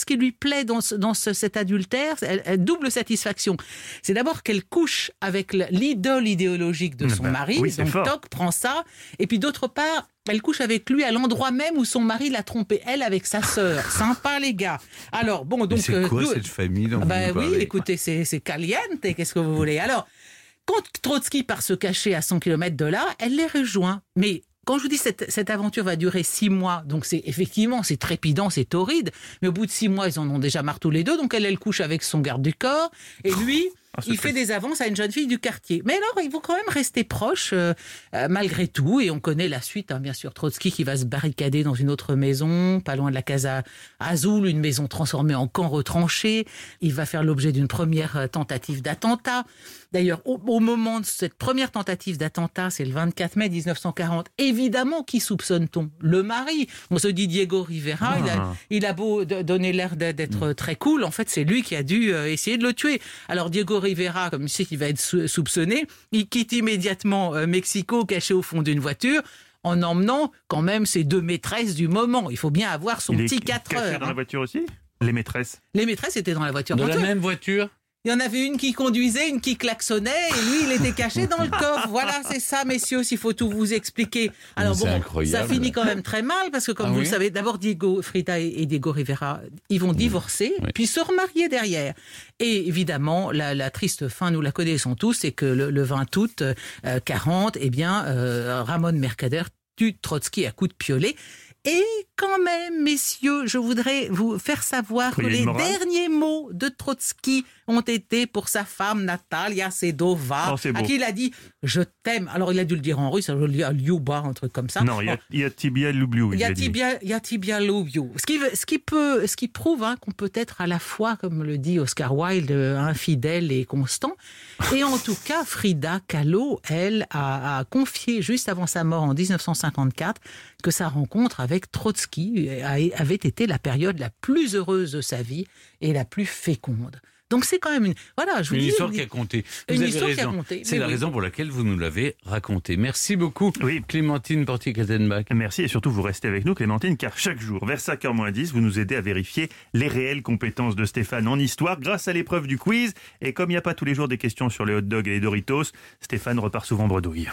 ce qui lui plaît dans, ce, dans ce, cet adultère, elle, elle double satisfaction. C'est d'abord qu'elle couche avec l'idole idéologique de son bah, mari, oui, donc fort. toc, prend ça, et puis d'autre part, elle couche avec lui à l'endroit même où son mari l'a trompée, elle avec sa sœur. Sympa les gars. Alors bon, donc Mais c'est quoi nous- cette famille dont Ah bah vous oui, parlez écoutez, c'est, c'est caliente, qu'est-ce que vous voulez. Alors, quand Trotsky part se cacher à cent kilomètres de là, elle les rejoint. Mais quand je vous dis cette, cette aventure va durer six mois, donc c'est effectivement c'est trépidant, c'est torride, mais au bout de six mois, ils en ont déjà marre tous les deux, donc elle, elle couche avec son garde du corps, et lui... Ah, c'est il fait triste. des avances à une jeune fille du quartier. Mais alors, ils vont quand même rester proches, euh, euh, malgré tout. Et on connaît la suite, hein, bien sûr. Trotsky qui va se barricader dans une autre maison, pas loin de la Casa Azul, une maison transformée en camp retranché. Il va faire l'objet d'une première euh, tentative d'attentat. D'ailleurs, au, au moment de cette première tentative d'attentat, c'est le vingt-quatre mai dix-neuf cent quarante, évidemment, qui soupçonne-t-on ? Le mari. On se dit Diego Rivera, Ah. il, a, il a beau de- donner l'air de- d'être très cool, en fait, c'est lui qui a dû euh, essayer de le tuer. Alors, Diego Rivera, comme il sait qu'il va être sou- soupçonné, il quitte immédiatement euh, Mexico, caché au fond d'une voiture, en emmenant quand même ses deux maîtresses du moment. Il faut bien avoir son Il est petit quatre caché heures. dans la hein. voiture aussi. Les maîtresses. Les maîtresses étaient dans la voiture. De la d'entour. même voiture? Il y en avait une qui conduisait, une qui klaxonnait, et lui, il était caché dans le coffre. Voilà, c'est ça, messieurs, s'il faut tout vous expliquer. Alors Mais c'est bon, incroyable. ça finit quand même très mal, parce que comme Ah vous oui le savez, d'abord Diego, Frida et et Diego Rivera, ils vont divorcer, Oui. puis se remarier derrière. Et évidemment, la, la triste fin, nous la connaissons tous, c'est que le, le vingt août euh, quarante, eh bien, euh, Ramon Mercader tue Trotsky à coups de piolet. Et quand même, messieurs, je voudrais vous faire savoir Oui, que il y a les une morale. derniers mots de Trotsky ont été pour sa femme Natalia Sedova, Oh, c'est à beau. qui il a dit « je t'aime ». Alors, il a dû le dire en russe, alors, je le dis à Lyuba, un truc comme ça. Non, il y a, il y a Tibia Lubliou. Il y a il a dit. Tibia, il y a Tibia Lubiu. Ce qui, veut- ce qui peut, ce qui prouve hein, qu'on peut être à la fois, comme le dit Oscar Wilde, euh, infidèle et constant. Et en tout cas, Frida Kahlo, elle, a, a confié juste avant sa mort en dix-neuf cent cinquante-quatre que sa rencontre avec Trotsky a- avait été la période la plus heureuse de sa vie et la plus féconde. Donc c'est quand même une, voilà, je vous Une dis, histoire qui a compté. Vous Une avez histoire qui a raison. compté, C'est mais la oui. raison pour laquelle vous nous l'avez raconté. Merci beaucoup, Oui. Clémentine Portier-Kattenbach. Merci et surtout vous restez avec nous Clémentine car chaque jour vers cinq heures moins dix vous nous aidez à vérifier les réelles compétences de Stéphane en histoire grâce à l'épreuve du quiz et comme il n'y a pas tous les jours des questions sur les hot dogs et les Doritos, Stéphane repart souvent bredouille.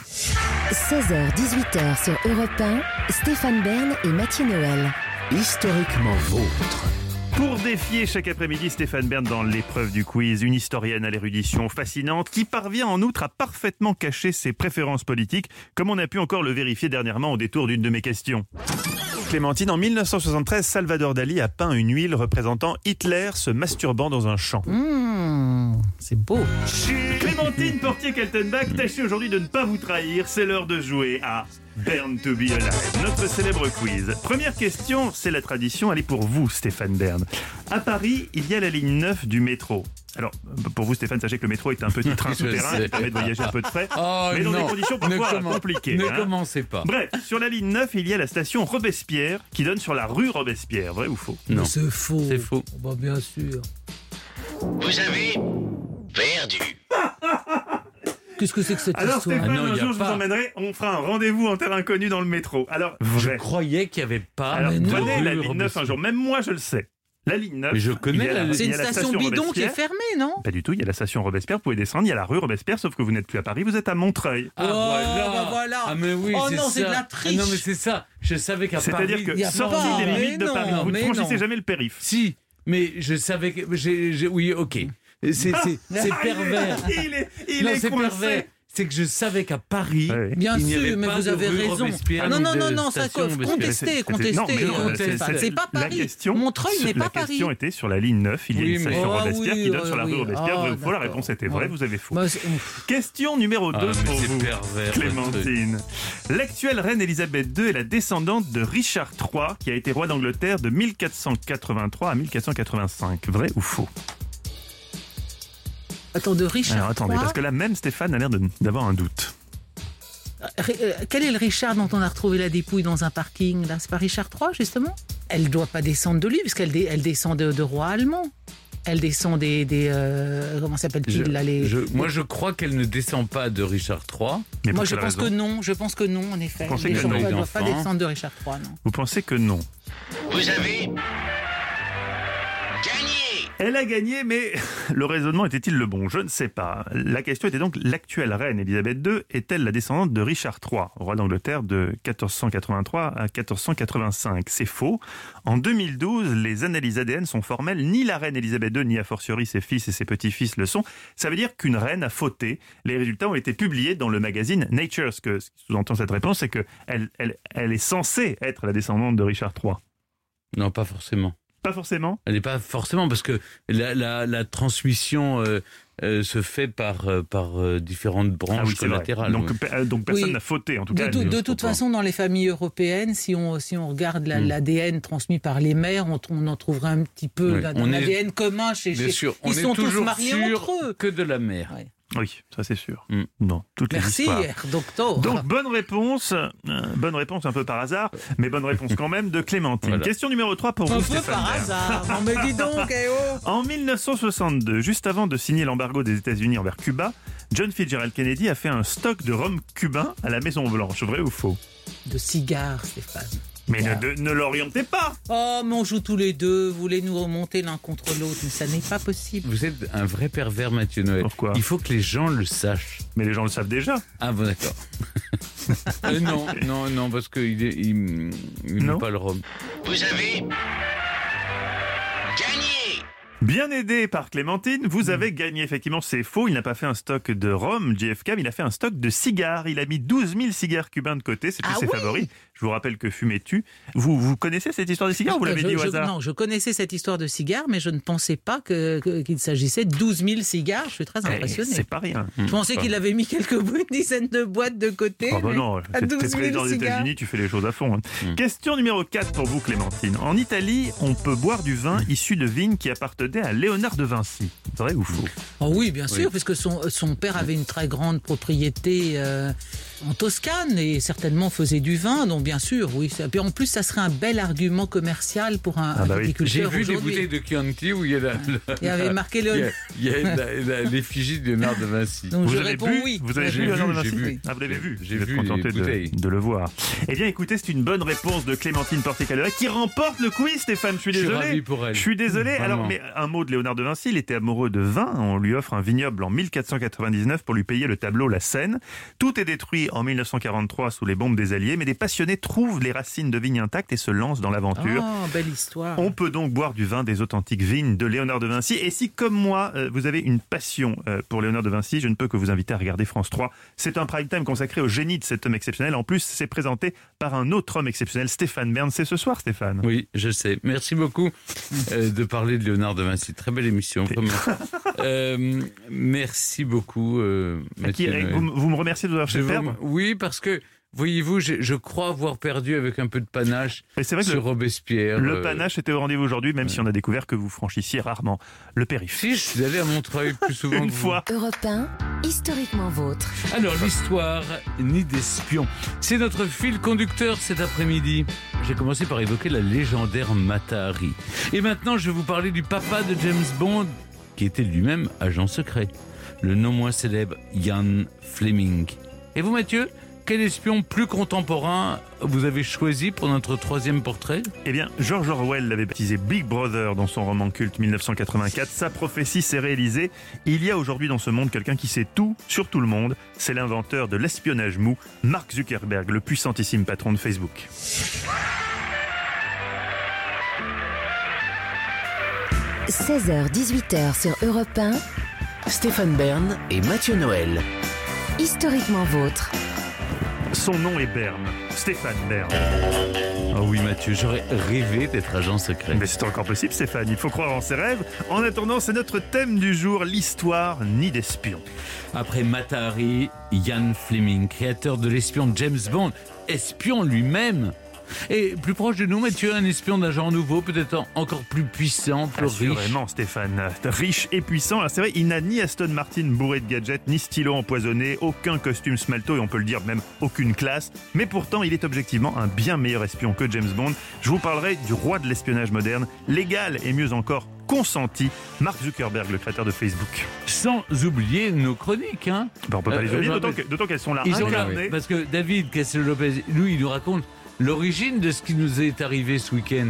seize heures dix-huit heures sur Europe un, Stéphane Bern et Mathieu Noël. Historiquement vôtre. Pour défier chaque après-midi Stéphane Bern dans l'épreuve du quiz, une historienne à l'érudition fascinante qui parvient en outre à parfaitement cacher ses préférences politiques, comme on a pu encore le vérifier dernièrement au détour d'une de mes questions. Clémentine, en mille neuf cent soixante-treize, Salvador Dali a peint une huile représentant Hitler se masturbant dans un champ. Mmh, c'est beau. Clémentine Portier-Kaltenbach, tâchez aujourd'hui de ne pas vous trahir, c'est l'heure de jouer à Bern to be alive, notre célèbre quiz. Première question, c'est la tradition, elle est pour vous Stéphane Bern. À Paris, il y a la ligne neuf du métro. Alors, pour vous Stéphane, sachez que le métro est un petit train Je souterrain sais. qui permet de voyager un peu de frais, Oh mais dans non, des conditions ne, parfois commen- compliquées. ne hein. commencez pas. Bref, sur la ligne neuf, il y a la station Robespierre qui donne sur la rue Robespierre, vrai ou faux? Non, C'est faux. c'est faux. Bah, bien sûr. Vous avez perdu. Qu'est-ce que c'est que cette Alors histoire Stéphane, Ah non, un il y a jour je vous pas. emmènerai, on fera un rendez-vous en terre inconnue dans le métro. Alors, Je vrai. croyais qu'il n'y avait pas Alors, mais non. prenez la rue ligne neuf un jour, même moi je le sais. La ligne neuf. Mais je connais il y a la- il C'est y une a la station bidon qui est Robespierre. fermée, non? Pas du tout, il y a la station Robespierre, vous pouvez descendre, il y a la rue Robespierre, sauf que vous n'êtes plus à Paris, vous êtes à Montreuil. Ah, Oh, voilà. bah voilà. Ah mais oui, Oh c'est non, c'est ça. de la Ah triche. non mais c'est ça. Je savais qu'à Paris. C'est-à-dire que y a sorti pas, des mais limites de non, Paris, vous ne mais franchissez non. jamais le périph'. Si, mais je savais que j'ai, j'ai- oui, ok. C'est c'est c'est Ah, pervers. Il est, il Non, est c'est coincé. pervers. C'est que je savais qu'à Paris, Ouais. Bien il n'y avait sûr, mais pas vous de avez rue raison. Robespierre Non, ni non, de non, non, ça station Robespierre. contestez, C'est- c'est- non, contestez. mais non, conteste. Stéphane, C'est pas La Paris. question, Montreuil n'est pas la Paris. question était sur la ligne neuf, il y a Oui, une mais- station Oh, Robespierre oui, qui donne oui, sur la rue oui. Robespierre. Ah, Vrai ou faux, la d'accord. réponse était vraie, Ouais. vous avez faux. Bah, c'est- ouf. Question numéro Ah, deux mais pour c'est vous, pervers, Clémentine. L'actuelle reine Elisabeth deux est la descendante de Richard trois, qui a été roi d'Angleterre de mille quatre cent quatre-vingt-trois à mille quatre cent quatre-vingt-cinq. Vrai ou faux? Attends, de Richard Alors attendez, trois. parce que là même Stéphane a l'air de- d'avoir un doute. Ri- euh, Quel est le Richard dont on a retrouvé la dépouille dans un parking là? C'est pas Richard trois, justement? Elle doit pas descendre de lui, puisqu'elle dé- elle descend de, de rois allemands. Elle descend des... des euh, comment s'appelle-t-il Je- là les... je- moi, je crois qu'elle ne descend pas de Richard trois. Mais Moi, pour je quelle pense raison que non. Je pense que non, en effet. Vous pensez Elle que descend non, pas- elle doit pas d'enfant descendre de Richard trois, non. Vous pensez que non? Vous avez Gagné! Elle a gagné, mais le raisonnement était-il le bon? Je ne sais pas. La question était donc, l'actuelle reine Elisabeth deux est-elle la descendante de Richard trois, roi d'Angleterre de quatorze cent quatre-vingt-trois à quatorze cent quatre-vingt-cinq? C'est faux. En deux mille douze, les analyses A D N sont formelles. Ni la reine Elisabeth deux, ni a fortiori ses fils et ses petits-fils le sont. Ça veut dire qu'une reine a fauté. Les résultats ont été publiés dans le magazine Nature. Ce que ce qui sous-entend cette réponse, c'est qu'elle elle, elle est censée être la descendante de Richard trois. Non, pas forcément. Pas forcément. Elle n'est pas forcément, parce que la, la, la transmission euh, euh, se fait par, euh, par euh, différentes branches ah oui, collatérales. Donc, oui. euh, donc personne Oui. n'a fauté, en tout De, cas. de, de toute façon, dans les familles européennes, si on, si on regarde la, Mm. l'A D N transmis par les mères, on, on en trouvera un petit peu Oui. d'un On est- A D N commun chez, Bien chez sûr, on ils est sont tous toujours mariés sûr entre eux. que de la mère. Ouais. Oui, ça c'est sûr. Mm. Dans toutes les Merci, histoires. Herr Docteur. Donc bonne réponse, euh, bonne réponse un peu par hasard, mais bonne réponse quand même de Clémentine. Voilà. Question numéro trois pour un vous, peu Stéphane par Bern. hasard. Non mais dis donc, eh oh. En mille neuf cent soixante-deux, juste avant de signer l'embargo des États-Unis envers Cuba, John Fitzgerald Kennedy a fait un stock de rhum cubain à la Maison Blanche. Vrai ou faux? De cigares, Stéphane. Mais ne, de- ne l'orientez pas. Oh, mais on joue tous les deux. Vous voulez nous remonter l'un contre l'autre, mais ça n'est pas possible. Vous êtes un vrai pervers, Mathieu Noël. Pourquoi? Il faut que les gens le sachent. Mais les gens le savent déjà. Ah bon, d'accord. Euh, non, non, non, parce qu'il il, il Non. n'aime pas le rhum. Vous avez gagné! Bien aidé par Clémentine, vous avez gagné. Effectivement, c'est faux. Il n'a pas fait un stock de rhum, J F K, mais il a fait un stock de cigares. Il a mis douze mille cigares cubains de côté. C'est tous Ah ses oui favoris. Je vous rappelle que fumais-tu. Vous, vous connaissez cette histoire des cigares ou vous l'avez je, dit au je- hasard? Non, je connaissais cette histoire de cigares, mais je ne pensais pas que, que- qu'il s'agissait de douze mille cigares. Je suis très Eh, impressionné. c'est pas rien. Je pensais qu'il avait mis quelques une dizaine de boîtes de côté. Ah bah mais non, à t'es t'es douze président mille des cigares. États-Unis, tu fais les choses à fond. hein. Mm. Question numéro quatre pour vous, Clémentine. En Italie, on peut boire du vin issu de vignes qui appartenaient à Léonard de Vinci. Vrai ou faux? Oh oui, bien sûr, Oui. puisque son, son père avait une très grande propriété euh, en Toscane et certainement faisait du vin, donc bien sûr, oui. Et puis en plus, ça serait un bel argument commercial pour un, Ah un bah oui. J'ai viticulteur vu des aujourd'hui. bouteilles de Chianti où il y a, la, la- Il y avait marqué il y a, le... il y a la- la- l'effigie de Léonard de Vinci. Donc Vous je avez réponds bu oui. Vous avez J'ai vu Léonard de vu, Vinci? j'ai vu. Ah, vous l'avez vu. J'ai Vous êtes vu contenté les de, bouteilles. de le voir. Eh bien, écoutez, c'est une bonne réponse de Clémentine Porticalera qui remporte le quiz, Stéphane. Je suis Je suis désolé. ravi pour elle. Je suis désolé. Vraiment. Alors, mais un mot de Léonard de Vinci. Il était amoureux de vin. On lui offre un vignoble en mille quatre cent quatre-vingt-dix-neuf pour lui payer le tableau La Seine. Tout est détruit en mille neuf cent quarante-trois sous les bombes des Alliés, mais des passionnés trouvent les racines de vignes intactes et se lancent dans l'aventure. Oh, belle histoire. On peut donc boire du vin des authentiques vignes de Léonard de Vinci. Et si, comme moi, euh, vous avez une passion euh, pour Léonard de Vinci, je ne peux que vous inviter à regarder France trois. C'est un prime time consacré au génie de cet homme exceptionnel. En plus, c'est présenté par un autre homme exceptionnel, Stéphane Bern. C'est ce soir, Stéphane. Oui, je sais. Merci beaucoup euh, de parler de Léonard de Vinci. Très belle émission, vraiment. Euh, merci beaucoup, euh, Qui- Mathieu eh, Noël. vous, m- vous me remerciez de vous avoir Je fait vous- perdre. Oui, parce que, voyez-vous, je, je crois avoir perdu avec un peu de panache Et c'est vrai que sur le, Robespierre. le euh, panache était au rendez-vous aujourd'hui, même si on a découvert que vous franchissiez rarement le périph'. Si, je suis allé à Montreuil plus souvent Une que vous. fois. Europe un, historiquement vôtre. Alors, l'histoire ni d'espion. C'est notre fil conducteur cet après-midi. J'ai commencé par évoquer la légendaire Mata Hari. Et maintenant, je vais vous parler du papa de James Bond, qui était lui-même agent secret. Le non moins célèbre Ian Fleming. Et vous, Mathieu, quel espion plus contemporain vous avez choisi pour notre troisième portrait? Eh bien, George Orwell l'avait baptisé Big Brother dans son roman culte mille neuf cent quatre-vingt-quatre. Sa prophétie s'est réalisée. Il y a aujourd'hui dans ce monde quelqu'un qui sait tout sur tout le monde. C'est l'inventeur de l'espionnage mou, Mark Zuckerberg, le puissantissime patron de Facebook. seize heures dix-huit heures sur Europe un, Stéphane Bern et Mathieu Noël. historiquement vôtre. Son nom est Bern, Stéphane Bern. Ah oui, Mathieu, j'aurais rêvé d'être agent secret. Mais c'est encore possible, Stéphane, il faut croire en ses rêves. En attendant, c'est notre thème du jour, l'histoire ni d'espion. Après Mata Hari, Ian Fleming, créateur de l'espion James Bond, espion lui-même. Et plus proche de nous, Mathieu, un espion d'agent nouveau, peut-être en- encore plus puissant, plus riche. Assurément, Stéphane. Riche et puissant. Alors c'est vrai, il n'a ni Aston Martin bourré de gadgets, ni stylo empoisonné, aucun costume smalto et on peut le dire même aucune classe. Mais pourtant, il est objectivement un bien meilleur espion que James Bond. Je vous parlerai du roi de l'espionnage moderne, légal et mieux encore consenti, Mark Zuckerberg, le créateur de Facebook. Sans oublier nos chroniques, hein. Ben, on peut pas Euh, les oublier, euh, d'autant mais- que- d'autant qu'elles sont là Ils sont là, incarnées. parce que David Castel-Lopez, lui, il nous raconte l'origine de ce qui nous est arrivé ce week-end.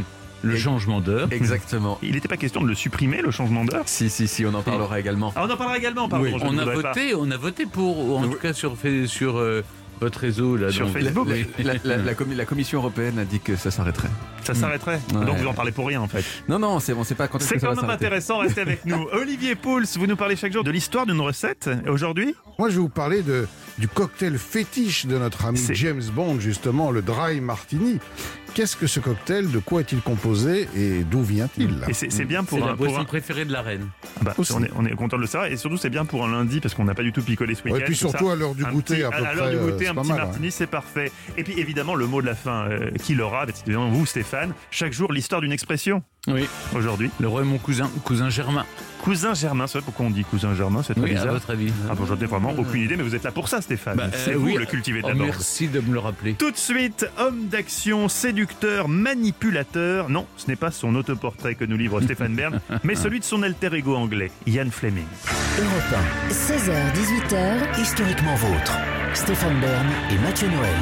le changement d'heure. Exactement. Il n'était pas question de le supprimer, le changement d'heure? Si, si, si, on en parlera également. Ah, on en parlera également, pardon. Oui. je On ne a voudrais voté, pas. on a voté pour, ou en Oui. tout cas sur, fait- sur euh, votre réseau. Là, Sur donc, Facebook. les- La, la- la commi- la Commission européenne a dit que ça s'arrêterait. Ça s'arrêterait. Ouais. Donc vous en parlez pour rien, en fait. Non, non, c'est, on ne sait pas quand est-ce C'est que ça quand va même s'arrêter. intéressant, restez avec nous. Olivier Pouls, vous nous parlez chaque jour de l'histoire d'une recette. Aujourd'hui, Moi, je vais vous parler de, du cocktail fétiche de notre ami C'est- James Bond, justement, le Dry Martini. Qu'est-ce que ce cocktail? De quoi est-il composé et d'où vient-il? et c'est c'est bien C'est pour la un, pour boisson un- préférée de la reine. Bah, Aussi. on, est, on est content de le savoir et surtout c'est bien pour un lundi parce qu'on n'a pas du tout picolé ce week-end. Ouais, et puis tout surtout ça. à l'heure du Un goûter, petit- à peu à l'heure près, du euh, goûter, c'est un pas petit mal, ouais. martini, c'est parfait. Et puis évidemment le mot de la fin, euh, qui l'aura? Bah, c'est évidemment vous, Stéphane. Chaque jour l'histoire d'une expression. Oui. Aujourd'hui, Le roi est mon cousin, cousin germain. cousin germain. C'est vrai pourquoi on dit cousin germain? C'est très Oui, à bizarre. votre avis. Ah bon, j'en ai vraiment aucune idée, mais vous êtes là pour ça, Stéphane. Bah, c'est euh, vous oui. le cultivé de Oh, la bande. merci de me le rappeler. Tout de suite, homme d'action, séducteur, manipulateur. Non, ce n'est pas son autoportrait que nous livre Stéphane Bern, mais celui de son alter ego anglais, Ian Fleming. Europe un, seize heures dix-huit heures, Historiquement vôtre. Stéphane Bern et Mathieu Noël.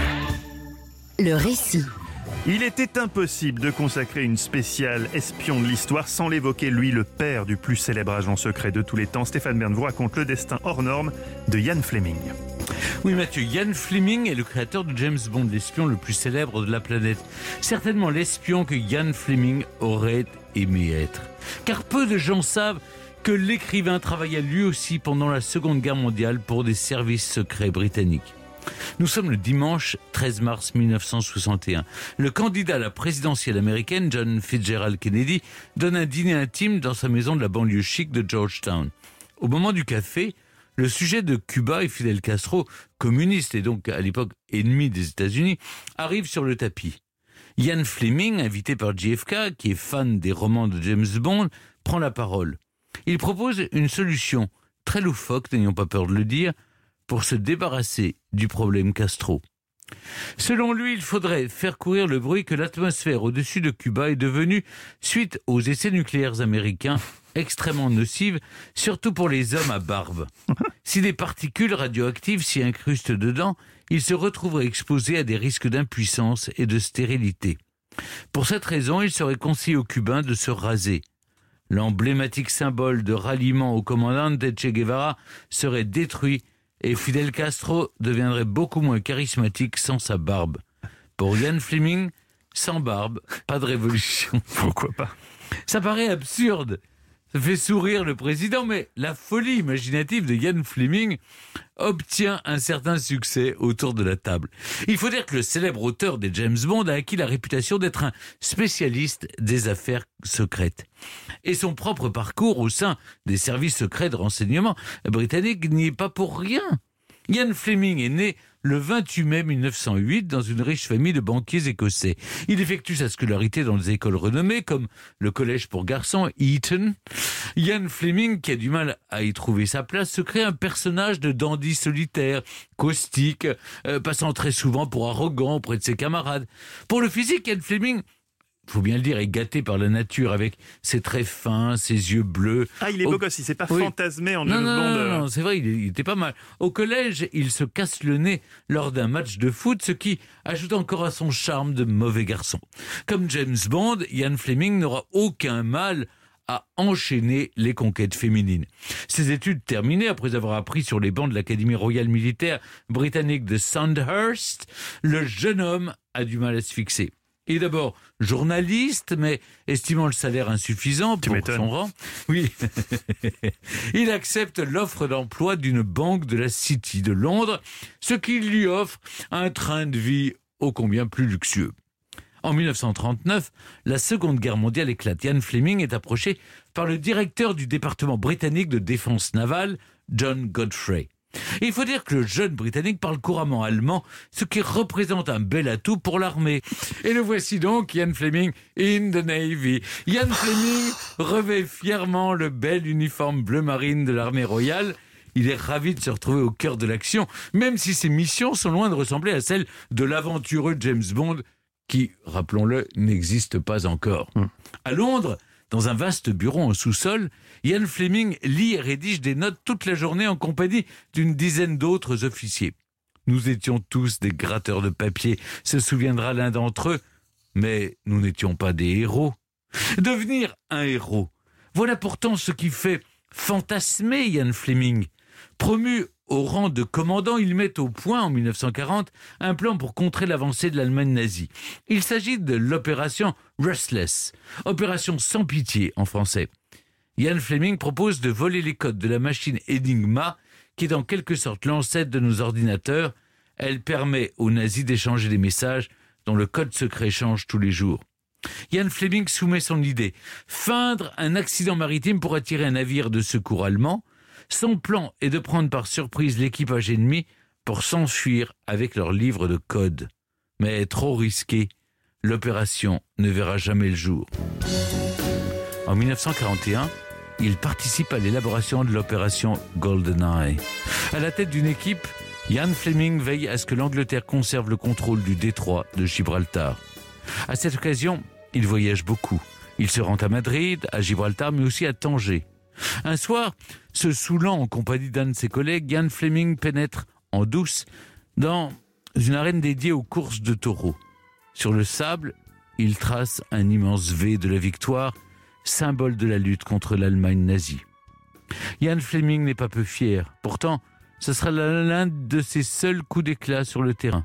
le récit. Il était impossible de consacrer une spéciale espion de l'histoire sans l'évoquer, lui, le père du plus célèbre agent secret de tous les temps. Stéphane Bern vous raconte le destin hors norme de Ian Fleming. Oui, Mathieu, Ian Fleming est le créateur de James Bond, l'espion le plus célèbre de la planète. Certainement l'espion que Ian Fleming aurait aimé être. Car peu de gens savent que l'écrivain travailla lui aussi pendant la Seconde Guerre mondiale pour des services secrets britanniques. Nous sommes le dimanche treize mars mille neuf cent soixante et un. Le candidat à la présidentielle américaine, John Fitzgerald Kennedy, donne un dîner intime dans sa maison de la banlieue chic de Georgetown. Au moment du café, le sujet de Cuba et Fidel Castro, communiste et donc à l'époque ennemi des États-Unis, arrive sur le tapis. Ian Fleming, invité par J F K, qui est fan des romans de James Bond, prend la parole. Il propose une solution très loufoque, n'ayons pas peur de le dire, pour se débarrasser du problème Castro. Selon lui, il faudrait faire courir le bruit que l'atmosphère au-dessus de Cuba est devenue, suite aux essais nucléaires américains, extrêmement nocive, surtout pour les hommes à barbe. Si des particules radioactives s'y incrustent dedans, ils se retrouveraient exposés à des risques d'impuissance et de stérilité. Pour cette raison, il serait conseillé aux Cubains de se raser. L'emblématique symbole de ralliement au commandant de Che Guevara serait détruit et Fidel Castro deviendrait beaucoup moins charismatique sans sa barbe. Pour Ian Fleming, sans barbe, pas de révolution. Pourquoi pas? Ça paraît absurde. Ça fait sourire le président, mais la folie imaginative de Ian Fleming obtient un certain succès autour de la table. Il faut dire que le célèbre auteur des James Bond a acquis la réputation d'être un spécialiste des affaires secrètes. Et son propre parcours au sein des services secrets de renseignement britanniques n'y est pas pour rien. Ian Fleming est né le vingt-huit mai mille neuf cent huit dans une riche famille de banquiers écossais. Il effectue sa scolarité dans des écoles renommées comme le collège pour garçons Eton. Ian Fleming, qui a du mal à y trouver sa place, se crée un personnage de dandy solitaire, caustique, euh, passant très souvent pour arrogant auprès de ses camarades. Pour le physique, Ian Fleming, il faut bien le dire, est gâté par la nature avec ses traits fins, ses yeux bleus. Ah, il est Au- beau gosse, il s'est pas Oui. fantasmé en Non, James non, Bond. non, euh, non, c'est vrai, il, il était pas mal. Au collège, il se casse le nez lors d'un match de foot, ce qui ajoute encore à son charme de mauvais garçon. Comme James Bond, Ian Fleming n'aura aucun mal à enchaîner les conquêtes féminines. Ses études terminées, après avoir appris sur les bancs de l'Académie royale militaire britannique de Sandhurst, le jeune homme a du mal à se fixer. Il est d'abord journaliste, mais estimant le salaire insuffisant pour m'étonnes. son rang, oui, il accepte l'offre d'emploi d'une banque de la City de Londres, ce qui lui offre un train de vie ô combien plus luxueux. En mille neuf cent trente-neuf, la Seconde Guerre mondiale éclate. Ian Fleming est approché par le directeur du département britannique de défense navale, John Godfrey. Et il faut dire que le jeune Britannique parle couramment allemand, ce qui représente un bel atout pour l'armée. Et le voici donc, Ian Fleming in the Navy. Ian Fleming revêt fièrement le bel uniforme bleu marine de l'armée royale. Il est ravi de se retrouver au cœur de l'action, même si ses missions sont loin de ressembler à celles de l'aventureux James Bond, qui, rappelons-le, n'existe pas encore. Mmh. À Londres, dans un vaste bureau en sous-sol, Ian Fleming lit et rédige des notes toute la journée en compagnie d'une dizaine d'autres officiers. Nous étions tous des gratteurs de papier, se souviendra l'un d'entre eux, mais nous n'étions pas des héros, Devenir un héros, voilà pourtant ce qui fait fantasmer Ian Fleming. Promu au rang de commandant, il met au point en mille neuf cent quarante un plan pour contrer l'avancée de l'Allemagne nazie. Il s'agit de l'opération Restless, opération sans pitié en français. Ian Fleming propose de voler les codes de la machine Enigma, qui est en quelque sorte l'ancêtre de nos ordinateurs. Elle permet aux nazis d'échanger des messages dont le code secret change tous les jours. Ian Fleming soumet son idée, feindre un accident maritime pour attirer un navire de secours allemand. Son plan est de prendre par surprise l'équipage ennemi pour s'enfuir avec leur livre de code. Mais trop risqué, l'opération ne verra jamais le jour. En mille neuf cent quarante et un, il participe à l'élaboration de l'opération GoldenEye. À la tête d'une équipe, Ian Fleming veille à ce que l'Angleterre conserve le contrôle du détroit de Gibraltar. À cette occasion, il voyage beaucoup. Il se rend à Madrid, à Gibraltar, mais aussi à Tanger. Un soir, se saoulant en compagnie d'un de ses collègues, Ian Fleming pénètre en douce dans une arène dédiée aux courses de taureaux. Sur le sable, il trace un immense V de la victoire, symbole de la lutte contre l'Allemagne nazie. Ian Fleming n'est pas peu fier. Pourtant, ce sera l'un de ses seuls coups d'éclat sur le terrain.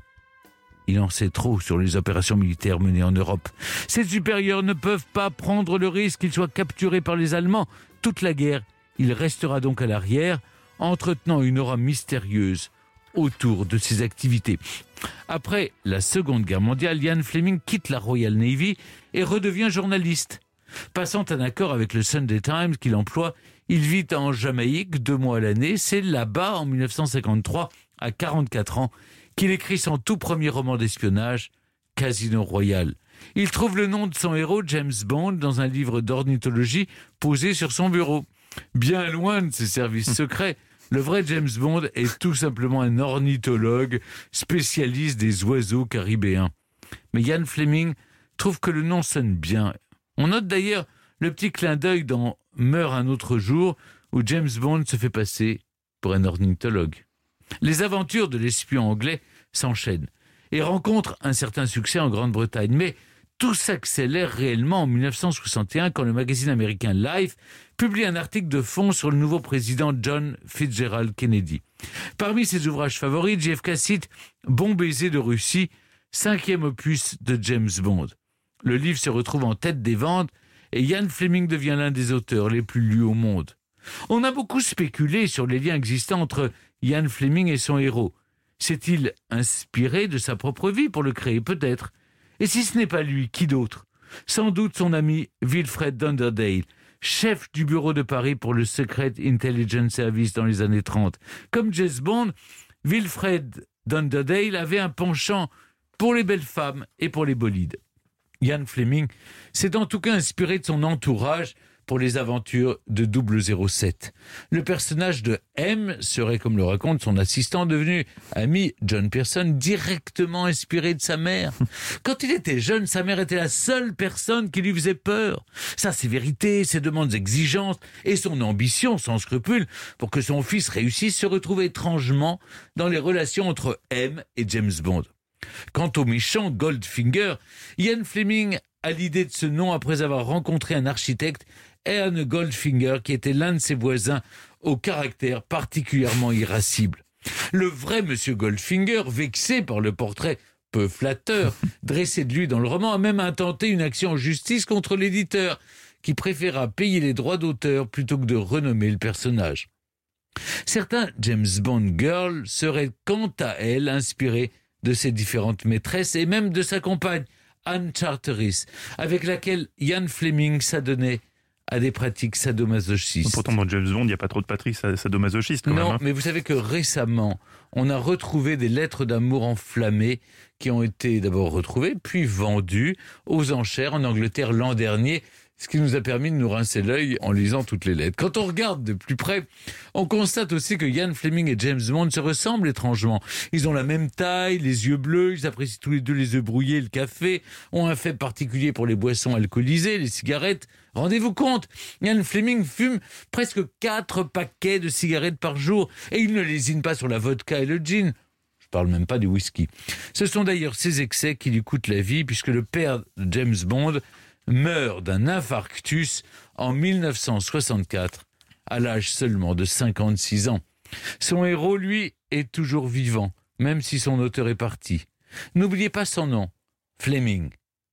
Il en sait trop sur les opérations militaires menées en Europe. Ses supérieurs ne peuvent pas prendre le risque qu'il soit capturé par les Allemands. Toute la guerre, il restera donc à l'arrière, entretenant une aura mystérieuse autour de ses activités. Après la Seconde Guerre mondiale, Ian Fleming quitte la Royal Navy et redevient journaliste. Passant un accord avec le Sunday Times qu'il emploie, il vit en Jamaïque deux mois à l'année. C'est là-bas, en mille neuf cent cinquante-trois, à quarante-quatre ans, qu'il écrit son tout premier roman d'espionnage, Casino Royale. Il trouve le nom de son héros, James Bond, dans un livre d'ornithologie posé sur son bureau. Bien loin de ses services secrets, le vrai James Bond est tout simplement un ornithologue spécialiste des oiseaux caribéens. Mais Ian Fleming trouve que le nom sonne bien. On note d'ailleurs le petit clin d'œil dans Meurt un autre jour, où James Bond se fait passer pour un ornithologue. Les aventures de l'espion anglais s'enchaînent et rencontrent un certain succès en Grande-Bretagne. Mais tout s'accélère réellement en mille neuf cent soixante et un quand le magazine américain Life publie un article de fond sur le nouveau président John Fitzgerald Kennedy. Parmi ses ouvrages favoris, J F K cite « Bon baiser de Russie », cinquième opus de James Bond. Le livre se retrouve en tête des ventes et Ian Fleming devient l'un des auteurs les plus lus au monde. On a beaucoup spéculé sur les liens existants entre Ian Fleming et son héros. S'est-il inspiré de sa propre vie pour le créer? Peut-être. Et si ce n'est pas lui, qui d'autre? Sans doute son ami Wilfred Dunderdale, chef du bureau de Paris pour le Secret Intelligence Service dans les années trente. Comme James Bond, Wilfred Dunderdale avait un penchant pour les belles femmes et pour les bolides. Ian Fleming s'est en tout cas inspiré de son entourage pour les aventures de double zéro sept. Le personnage de M serait, comme le raconte son assistant, devenu ami John Pearson, directement inspiré de sa mère. Quand il était jeune, sa mère était la seule personne qui lui faisait peur. Sa sévérité, ses demandes exigeantes et son ambition sans scrupule pour que son fils réussisse se retrouvent étrangement dans les relations entre M et James Bond. Quant au méchant Goldfinger, Ian Fleming a l'idée de ce nom après avoir rencontré un architecte, Erne Goldfinger, qui était l'un de ses voisins au caractère particulièrement irascible. Le vrai monsieur Goldfinger, vexé par le portrait peu flatteur dressé de lui dans le roman, a même intenté une action en justice contre l'éditeur, qui préféra payer les droits d'auteur plutôt que de renommer le personnage. Certains James Bond Girls seraient quant à elles inspirés de ses différentes maîtresses et même de sa compagne, Anne Charteris, avec laquelle Ian Fleming s'adonnait à des pratiques sadomasochistes. Pourtant, dans James Bond, il n'y a pas trop de pratiques sadomasochistes quand non, même. Hein. Mais vous savez que récemment, on a retrouvé des lettres d'amour enflammées qui ont été d'abord retrouvées, puis vendues aux enchères en Angleterre l'an dernier, ce qui nous a permis de nous rincer l'œil en lisant toutes les lettres. Quand on regarde de plus près, on constate aussi que Ian Fleming et James Bond se ressemblent étrangement. Ils ont la même taille, les yeux bleus, ils apprécient tous les deux les œufs brouillés et le café, ont un fait particulier pour les boissons alcoolisées, les cigarettes. Rendez-vous compte, Ian Fleming fume presque quatre paquets de cigarettes par jour et il ne lésine pas sur la vodka et le gin. Je parle même pas du whisky. Ce sont d'ailleurs ces excès qui lui coûtent la vie puisque le père de James Bond meurt d'un infarctus en mille neuf cent soixante-quatre, à l'âge seulement de cinquante-six ans. Son héros, lui, est toujours vivant, même si son auteur est parti. N'oubliez pas son nom, Fleming.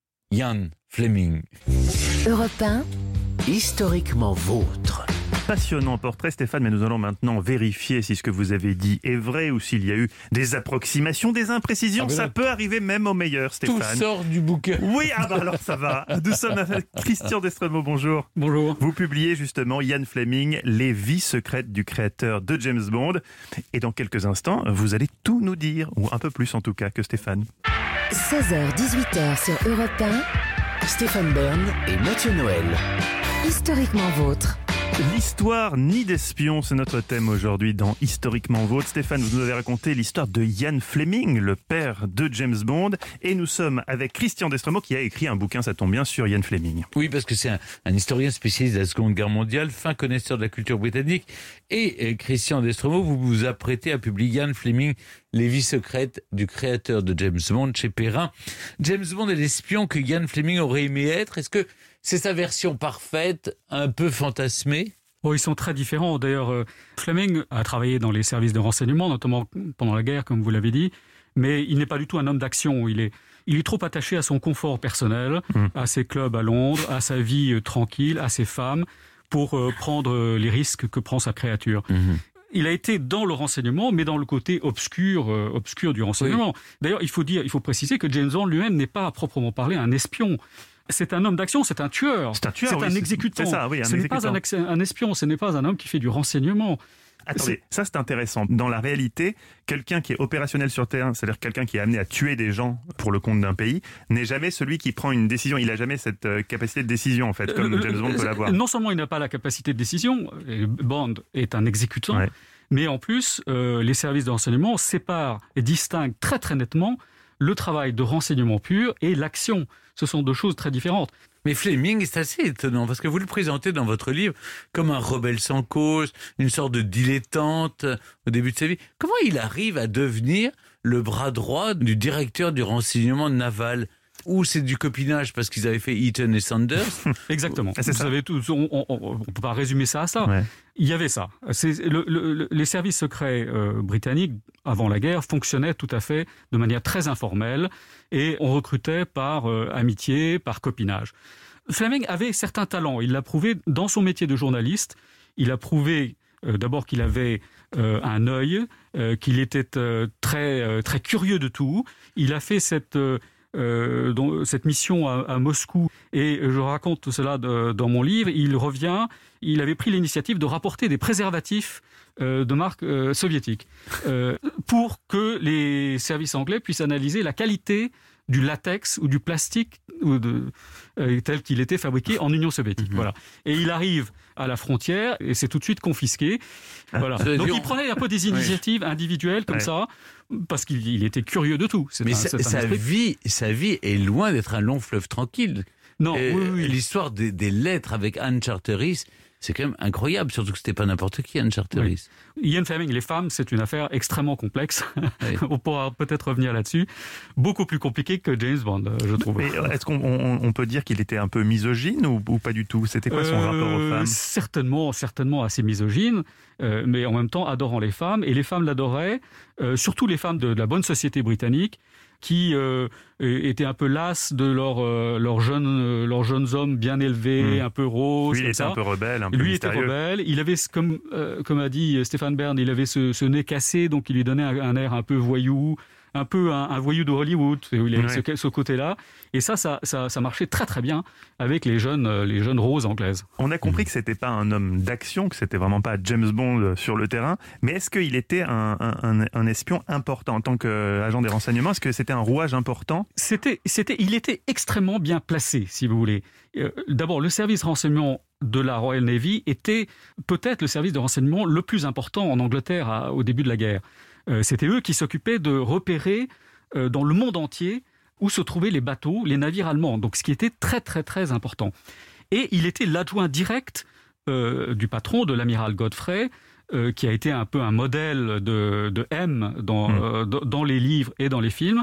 Ian Fleming. Europe un, Historiquement vôtre. Passionnant portrait, Stéphane, mais nous allons maintenant vérifier si ce que vous avez dit est vrai ou s'il y a eu des approximations, des imprécisions. Ah, ça là, peut arriver même au meilleur, Stéphane. Tout sort du bouquin. Oui, ah bah alors ça va. Nous sommes avec Christian Destremo, bonjour. Bonjour. Vous publiez justement Ian Fleming, Les vies secrètes du créateur de James Bond. Et dans quelques instants, vous allez tout nous dire, ou un peu plus en tout cas que Stéphane. seize heures dix-huit heures sur Europe un, Stéphane Bern et Mathieu Noël. Historiquement vôtre. L'histoire ni d'espion, c'est notre thème aujourd'hui dans Historiquement Vôtre. Stéphane, vous nous avez raconté l'histoire de Ian Fleming, le père de James Bond. Et nous sommes avec Christian Destremo qui a écrit un bouquin, ça tombe bien, sur Ian Fleming. Oui, parce que c'est un, un historien spécialiste de la Seconde Guerre mondiale, fin connaisseur de la culture britannique. Et, et Christian Destremo, vous vous apprêtez à publier Ian Fleming, Les vies secrètes du créateur de James Bond chez Perrin. James Bond est l'espion que Ian Fleming aurait aimé être. Est-ce que c'est sa version parfaite, un peu fantasmée? Oh, ils sont très différents. D'ailleurs, euh, Fleming a travaillé dans les services de renseignement, notamment pendant la guerre, comme vous l'avez dit, mais il n'est pas du tout un homme d'action. Il est, il est trop attaché à son confort personnel, mmh. à ses clubs à Londres, à sa vie euh, tranquille, à ses femmes, pour euh, prendre euh, les risques que prend sa créature. Mmh. Il a été dans le renseignement, mais dans le côté obscur, euh, obscur du renseignement. Oui. D'ailleurs, il faut dire, il faut préciser que James Bond lui-même n'est pas à proprement parler un espion. C'est un homme d'action, c'est un tueur, c'est un, tueur, c'est oui, un exécutant. C'est ça, oui, un ce exécutant. n'est pas un, un espion, ce n'est pas un homme qui fait du renseignement. Attendez, c'est... ça c'est intéressant. Dans la réalité, quelqu'un qui est opérationnel sur terrain, c'est-à-dire quelqu'un qui est amené à tuer des gens pour le compte d'un pays, n'est jamais celui qui prend une décision. Il n'a jamais cette euh, capacité de décision, en fait, comme euh, James Bond peut l'avoir. Non seulement il n'a pas la capacité de décision, Bond est un exécutant, ouais. mais en plus, euh, les services de renseignement séparent et distinguent très très nettement le travail de renseignement pur et l'action. Ce sont deux choses très différentes. Mais Fleming, c'est assez étonnant, parce que vous le présentez dans votre livre comme un rebelle sans cause, une sorte de dilettante au début de sa vie. Comment il arrive à devenir le bras droit du directeur du renseignement naval ? Ou c'est du copinage parce qu'ils avaient fait Eaton et Sanders? Exactement. C'est Vous ça. savez, tout, on ne peut pas résumer ça à ça. Ouais. Il y avait ça. C'est, le, le, les services secrets euh, britanniques, avant la guerre, fonctionnaient tout à fait de manière très informelle et on recrutait par euh, amitié, par copinage. Fleming avait certains talents. Il l'a prouvé dans son métier de journaliste. Il a prouvé euh, d'abord qu'il avait euh, un œil, euh, qu'il était euh, très, euh, très curieux de tout. Il a fait cette... Euh, Euh, dans cette mission à, à Moscou, et je raconte cela de, dans mon livre. Il revient, il avait pris l'initiative de rapporter des préservatifs euh, de marque euh, soviétique euh, pour que les services anglais puissent analyser la qualité du latex ou du plastique ou de, euh, tel qu'il était fabriqué en Union soviétique. Mmh. Voilà. Et il arrive à la frontière et c'est tout de suite confisqué. Voilà. Donc il prenait un peu des initiatives ouais. individuelles comme ouais. ça, parce qu'il il était curieux de tout. C'est Mais un, sa, sa, vie, sa vie est loin d'être un long fleuve tranquille. Non, oui, oui. L'histoire des, des lettres avec Anne Charteris, c'est quand même incroyable, surtout que c'était pas n'importe qui, Anne Charteris. Oui. Ian Fleming, les femmes, c'est une affaire extrêmement complexe. Oui. On pourra peut-être revenir là-dessus. Beaucoup plus compliqué que James Bond, je trouve. Mais est-ce qu'on on, on peut dire qu'il était un peu misogyne ou, ou pas du tout? C'était quoi son euh, rapport aux femmes? Certainement, certainement assez misogyne, euh, mais en même temps adorant les femmes. Et les femmes l'adoraient, euh, surtout les femmes de, de la bonne société britannique, qui euh, étaient un peu lasses de leurs euh, leurs jeunes euh, leurs jeunes hommes bien élevés, mmh. un peu roses. Lui, il était ça. un peu rebelle, un peu Lui mystérieux. était rebelle. Il avait, comme euh, comme a dit Stéphane Bern, il avait ce, ce nez cassé, donc il lui donnait un, un air un peu voyou, un peu un, un voyou de Hollywood. Il avait ouais. ce, ce côté-là. Et ça, ça, ça, ça marchait très très bien avec les jeunes, les jeunes roses anglaises. On a compris mmh. que c'était pas un homme d'action, que c'était vraiment pas James Bond sur le terrain. Mais est-ce qu'il était un, un, un espion important en tant qu'agent des renseignements? Est-ce que c'était un rouage important? C'était, c'était, il était extrêmement bien placé, si vous voulez. Euh, d'abord, le service renseignement de la Royal Navy était peut-être le service de renseignement le plus important en Angleterre à, au début de la guerre. Euh, c'était eux qui s'occupaient de repérer euh, dans le monde entier où se trouvaient les bateaux, les navires allemands, donc ce qui était très très très important. Et il était l'adjoint direct euh, du patron, de l'amiral Godfrey, euh, qui a été un peu un modèle de, de M dans, mmh. euh, dans les livres et dans les films.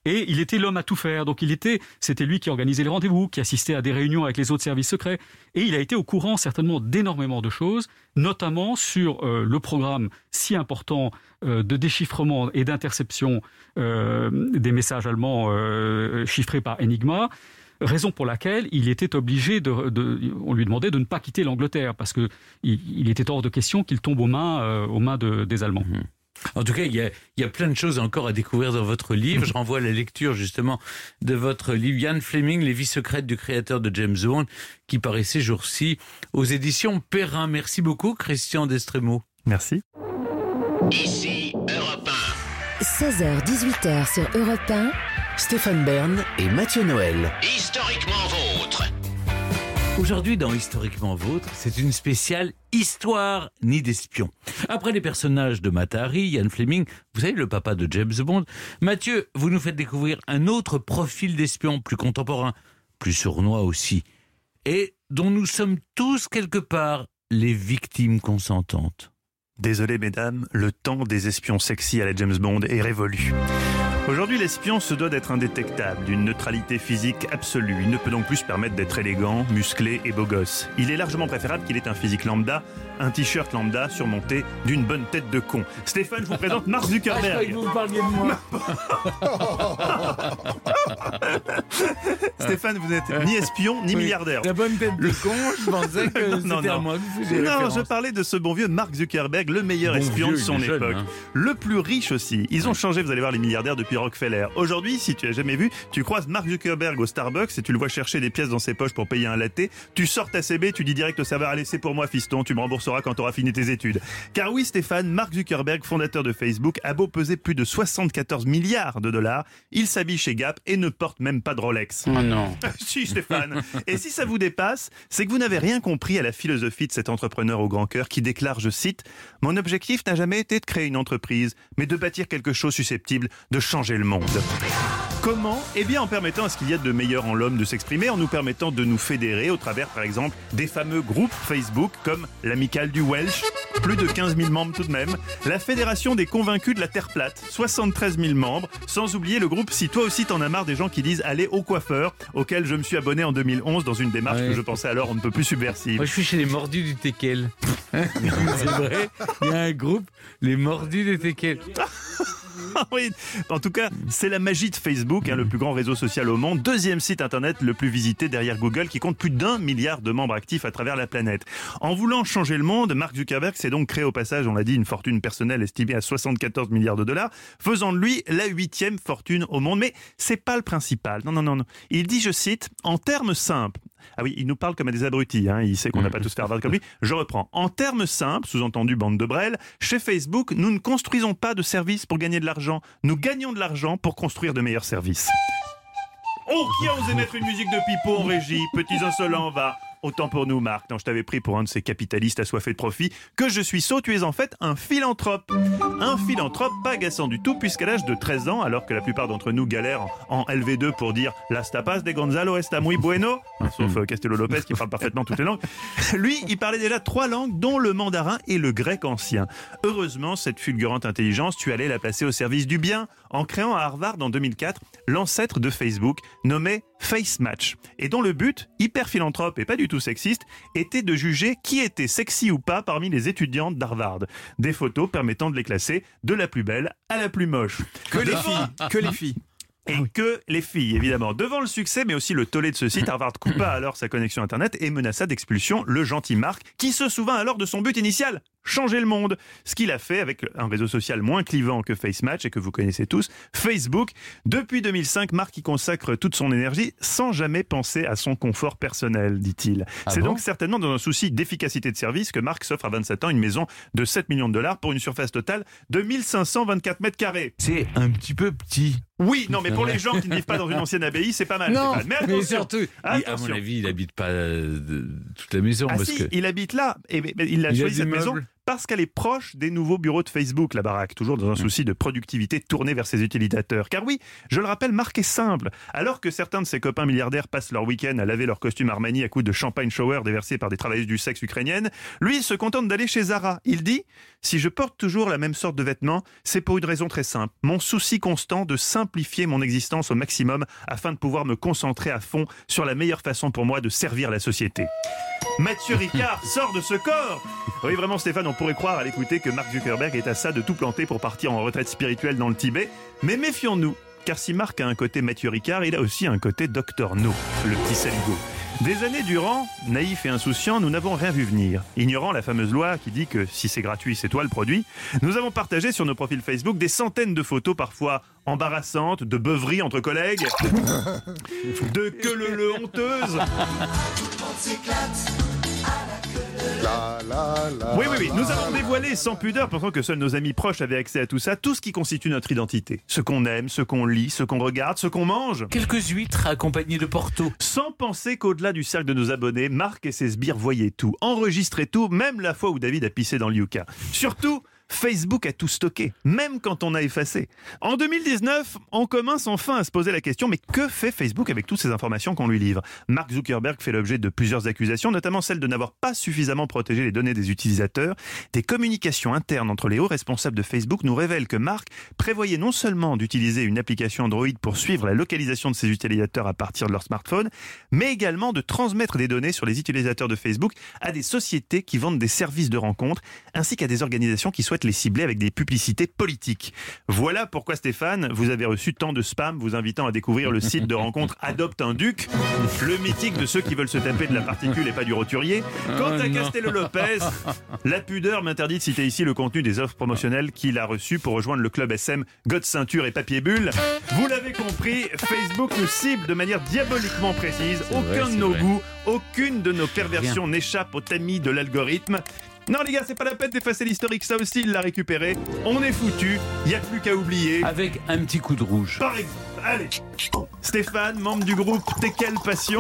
Et il était l'homme à tout faire. Donc il était, c'était lui qui organisait les rendez-vous, qui assistait à des réunions avec les autres services secrets. Et il a été au courant certainement d'énormément de choses, notamment sur euh, le programme si important euh, de déchiffrement et d'interception euh, des messages allemands euh, chiffrés par Enigma. Raison pour laquelle il était obligé de, de, on lui demandait de ne pas quitter l'Angleterre parce que il, il était hors de question qu'il tombe aux mains, euh, aux mains de, des Allemands. Mmh. En tout cas, il y, a, il y a plein de choses encore à découvrir dans votre livre. Je renvoie à la lecture justement de votre livre Ian Fleming, Les vies secrètes du créateur de James Bond, qui paraît ces jours-ci aux éditions Perrin. Merci beaucoup, Christian Destremo. Merci. Ici Europe un. seize heures dix-huit heures sur Europe un. Stéphane Bern et Mathieu Noël. Historiquement vôtre. Aujourd'hui, dans Historiquement Vôtre, c'est une spéciale Histoire ni d'espions. Après les personnages de Mata Hari, Ian Fleming, vous savez, le papa de James Bond, Mathieu, vous nous faites découvrir un autre profil d'espion, plus contemporain, plus sournois aussi, et dont nous sommes tous quelque part les victimes consentantes. Désolé mesdames, le temps des espions sexy à la James Bond est révolu. Aujourd'hui, l'espion se doit d'être indétectable, d'une neutralité physique absolue. Il ne peut donc plus se permettre d'être élégant, musclé et beau gosse. Il est largement préférable qu'il ait un physique lambda, un t-shirt lambda surmonté d'une bonne tête de con. Stéphane, je vous présente Mark Zuckerberg. Ah, je croyais que vous parliez de moi. Stéphane, vous n'êtes ni espion ni Oui. milliardaire. La bonne tête de con, je pensais que non, c'était non, à non. moi que vous faisiez Non, référence. je parlais de ce bon vieux Mark Zuckerberg, le meilleur Bon espion vieux, de son il est jeune, époque. hein. Le plus riche aussi. Ils ont changé, vous allez voir, les milliardaires depuis Rockefeller. Aujourd'hui, si tu as jamais vu, tu croises Mark Zuckerberg au Starbucks et tu le vois chercher des pièces dans ses poches pour payer un latte. Tu sors ta C B, tu dis direct au serveur, allez, c'est pour moi, fiston, tu me rembourseras quand tu auras fini tes études. Car oui, Stéphane, Mark Zuckerberg, fondateur de Facebook, a beau peser plus de soixante-quatorze milliards de dollars, il s'habille chez Gap et ne porte même pas de Rolex. Oh non. Si, Stéphane. Et si ça vous dépasse, c'est que vous n'avez rien compris à la philosophie de cet entrepreneur au grand cœur qui déclare, je cite, « Mon objectif n'a jamais été de créer une entreprise, mais de bâtir quelque chose susceptible de changer le monde. » Comment ? Eh bien en permettant à ce qu'il y ait de meilleur en l'homme de s'exprimer, en nous permettant de nous fédérer au travers par exemple des fameux groupes Facebook comme l'Amicale du Welsh, plus de quinze mille membres tout de même, la Fédération des Convaincus de la Terre Plate, soixante-treize mille membres, sans oublier le groupe Si toi aussi t'en as marre des gens qui disent allez au coiffeur, auquel je me suis abonné en deux mille onze dans une démarche Ouais. que je pensais alors on ne peut plus subversive. Moi, je suis chez les Mordus du Teckel. C'est vrai, il y a un groupe, les Mordus du Teckel. Oui, en tout cas, c'est la magie de Facebook, hein, le plus grand réseau social au monde, deuxième site internet le plus visité derrière Google, qui compte plus d'un milliard de membres actifs à travers la planète. En voulant changer le monde, Mark Zuckerberg s'est donc créé au passage, on l'a dit, une fortune personnelle estimée à soixante-quatorze milliards de dollars, faisant de lui la huitième fortune au monde. Mais c'est pas le principal. Non, non, non, non. Il dit, je cite, en termes simples. Ah oui, il nous parle comme à des abrutis, hein. Il sait qu'on n'a pas tous fait Harvard comme lui. Je reprends. En termes simples, sous-entendu bande de Brel, chez Facebook, nous ne construisons pas de services pour gagner de l'argent. Nous gagnons de l'argent pour construire de meilleurs services. Oh, qui a osé mettre une musique de pipeau en régie? Petits insolents, va. Autant pour nous, Marc. Non, je t'avais pris pour un de ces capitalistes assoiffés de profit. Que je suis sot, tu es en fait un philanthrope. Un philanthrope pas agaçant du tout, puisqu'à l'âge de treize ans, alors que la plupart d'entre nous galèrent en L V deux pour dire « Las tapas de Gonzalo está muy bueno », sauf euh, Castello Lopez qui parle parfaitement toutes les langues, lui, il parlait déjà trois langues, dont le mandarin et le grec ancien. Heureusement, cette fulgurante intelligence, tu allais la placer au service du bien, en créant à Harvard en deux mille quatre l'ancêtre de Facebook, nommé FaceMatch, et dont le but, hyper philanthrope et pas du tout sexiste, était de juger qui était sexy ou pas parmi les étudiantes d'Harvard. Des photos permettant de les classer de la plus belle à la plus moche. Que les filles, que les filles. Et que les filles, évidemment. Devant le succès, mais aussi le tollé de ce site, Harvard coupa alors sa connexion Internet et menaça d'expulsion le gentil Mark, qui se souvint alors de son but initial, changer le monde. Ce qu'il a fait avec un réseau social moins clivant que FaceMatch et que vous connaissez tous, Facebook. Depuis deux mille cinq, Mark y consacre toute son énergie sans jamais penser à son confort personnel, dit-il. Ah C'est bon donc certainement dans un souci d'efficacité de service que Mark s'offre à vingt-sept ans une maison de sept millions de dollars pour une surface totale de mille cinq cent vingt-quatre mètres carrés. C'est un petit peu petit. Oui, non, mais pour les gens qui ne vivent pas dans une ancienne abbaye, c'est pas mal. Non, Stéphane. Mais, mais attention, surtout, il- à attention. mon avis, il habite pas euh, de- toute la maison. Ah parce si, que... il habite là. Et, mais, mais il a Il a choisi des cette maison meubles. Parce qu'elle est proche des nouveaux bureaux de Facebook, la baraque, toujours dans un souci de productivité tournée vers ses utilisateurs. Car oui, je le rappelle, Marc est simple. Alors que certains de ses copains milliardaires passent leur week-end à laver leur costume Armani à coups de champagne shower déversé par des travailleuses du sexe ukrainiennes, lui, il se contente d'aller chez Zara. Il dit « Si je porte toujours la même sorte de vêtements, c'est pour une raison très simple. Mon souci constant de simplifier mon existence au maximum afin de pouvoir me concentrer à fond sur la meilleure façon pour moi de servir la société. » Mathieu Ricard sort de ce corps. Oui, vraiment, Stéphane, on pourrait croire à l'écouter que Mark Zuckerberg est à ça de tout planter pour partir en retraite spirituelle dans le Tibet. Mais méfions-nous, car si Mark a un côté Mathieu Ricard, il a aussi un côté docteur No, le petit saligo. Des années durant, naïfs et insouciants, nous n'avons rien vu venir. Ignorant la fameuse loi qui dit que si c'est gratuit, c'est toi le produit, nous avons partagé sur nos profils Facebook des centaines de photos parfois embarrassantes, de beuveries entre collègues, de queue-le-le honteuse. La, la, la, oui, oui, oui. la, Nous avons la. dévoilé sans pudeur, pensant que seuls nos amis proches avaient accès à tout ça, tout ce qui constitue notre identité. Ce qu'on aime, ce qu'on lit, ce qu'on regarde, ce qu'on mange. Quelques huîtres accompagnées de Porto. Sans penser qu'au-delà du cercle de nos abonnés, Marc et ses sbires voyaient tout, enregistraient tout, même la fois où David a pissé dans le Yucca. Surtout, Facebook a tout stocké, même quand on a effacé. En deux mille dix-neuf, on commence enfin à se poser la question, mais que fait Facebook avec toutes ces informations qu'on lui livre ? Mark Zuckerberg fait l'objet de plusieurs accusations, notamment celle de n'avoir pas suffisamment protégé les données des utilisateurs. Des communications internes entre les hauts responsables de Facebook nous révèlent que Mark prévoyait non seulement d'utiliser une application Android pour suivre la localisation de ses utilisateurs à partir de leur smartphone, mais également de transmettre des données sur les utilisateurs de Facebook à des sociétés qui vendent des services de rencontres, ainsi qu'à des organisations qui souhaitent les cibler avec des publicités politiques. Voilà pourquoi, Stéphane, vous avez reçu tant de spam vous invitant à découvrir le site de rencontre Adopte un Duc, le mythique de ceux qui veulent se taper de la particule et pas du roturier. Quant à Castello Lopez, la pudeur m'interdit de citer ici le contenu des offres promotionnelles qu'il a reçues pour rejoindre le club S M God Ceinture et Papier Bulle. Vous l'avez compris, Facebook nous cible de manière diaboliquement précise. C'est Aucun vrai, de nos vrai. goûts, aucune de nos perversions n'échappe au tamis de l'algorithme. Non les gars, c'est pas la peine d'effacer l'historique, ça aussi il l'a récupéré. On est foutu, y a plus qu'à oublier. Avec un petit coup de rouge. Par exemple, allez, Stéphane, membre du groupe T'es quelle passion.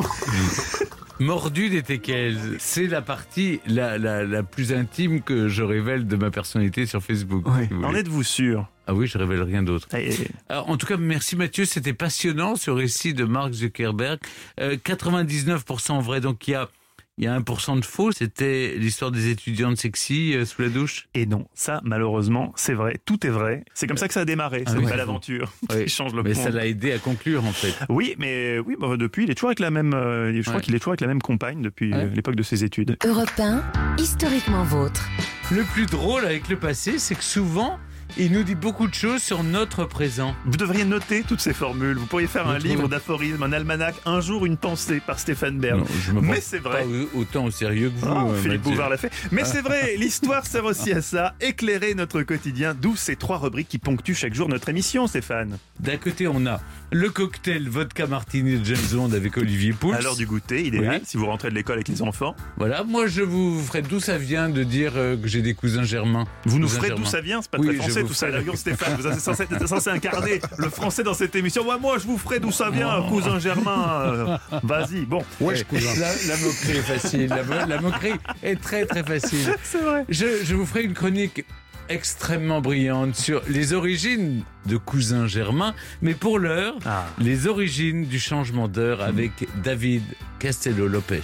Mordu des teckels, c'est la partie la, la, la plus intime que je révèle de ma personnalité sur Facebook. Oui. si vous En voulez. êtes-vous sûr? Ah oui, je révèle rien d'autre. Allez. Alors, en tout cas, merci Mathieu, c'était passionnant ce récit de Mark Zuckerberg. Euh, quatre-vingt-dix-neuf pour cent vrai, donc il y a Il y a un pour cent de faux, c'était l'histoire des étudiantes sexy euh, sous la douche. Et non, ça malheureusement, c'est vrai, tout est vrai. C'est comme ça que ça a démarré, Ah cette oui. belle aventure Oui. qui change le Mais monde. ça l'a aidé à conclure en fait. Oui, mais oui, bah, depuis, il est toujours avec la même. euh, je crois Ouais. qu'il est toujours avec la même compagne depuis Ouais. euh, l'époque de ses études. Europe un, historiquement vôtre. Le plus drôle avec le passé, c'est que souvent, il nous dit beaucoup de choses sur notre présent. Vous devriez noter toutes ces formules. Vous pourriez faire un Notre- livre d'aphorismes, un almanach, un jour une pensée par Stéphane Bern. Non, je me Mais prends c'est vrai. pas au- autant au sérieux que vous, Ah, euh, Philippe Mathieu. Bouvard l'a fait. Mais c'est vrai, l'histoire sert aussi à ça, éclairer notre quotidien, d'où ces trois rubriques qui ponctuent chaque jour notre émission, Stéphane. D'un côté, on a le cocktail vodka martini de James Bond avec Olivier Pouls. À l'heure du goûter, idéal, Oui. si vous rentrez de l'école avec les enfants. Voilà, moi je vous ferai d'où ça vient de dire euh, que j'ai des cousins germains. Vous nous Cousins ferez germains. d'où ça vient, c'est pas Oui, très je français vous tout ça. ferai- La rigueur, Stéphane, vous êtes censé, censé incarner le français dans cette émission. Ouais, moi, je vous ferai d'où ça vient, cousin Germain. Euh, Vas-y, bon. Ouais, la, la moquerie est facile. La, mo- la moquerie est très très facile. C'est vrai. Je, je vous ferai une chronique extrêmement brillante sur les origines de cousin Germain, mais pour l'heure, Ah. les origines du changement d'heure avec David Castello-Lopez.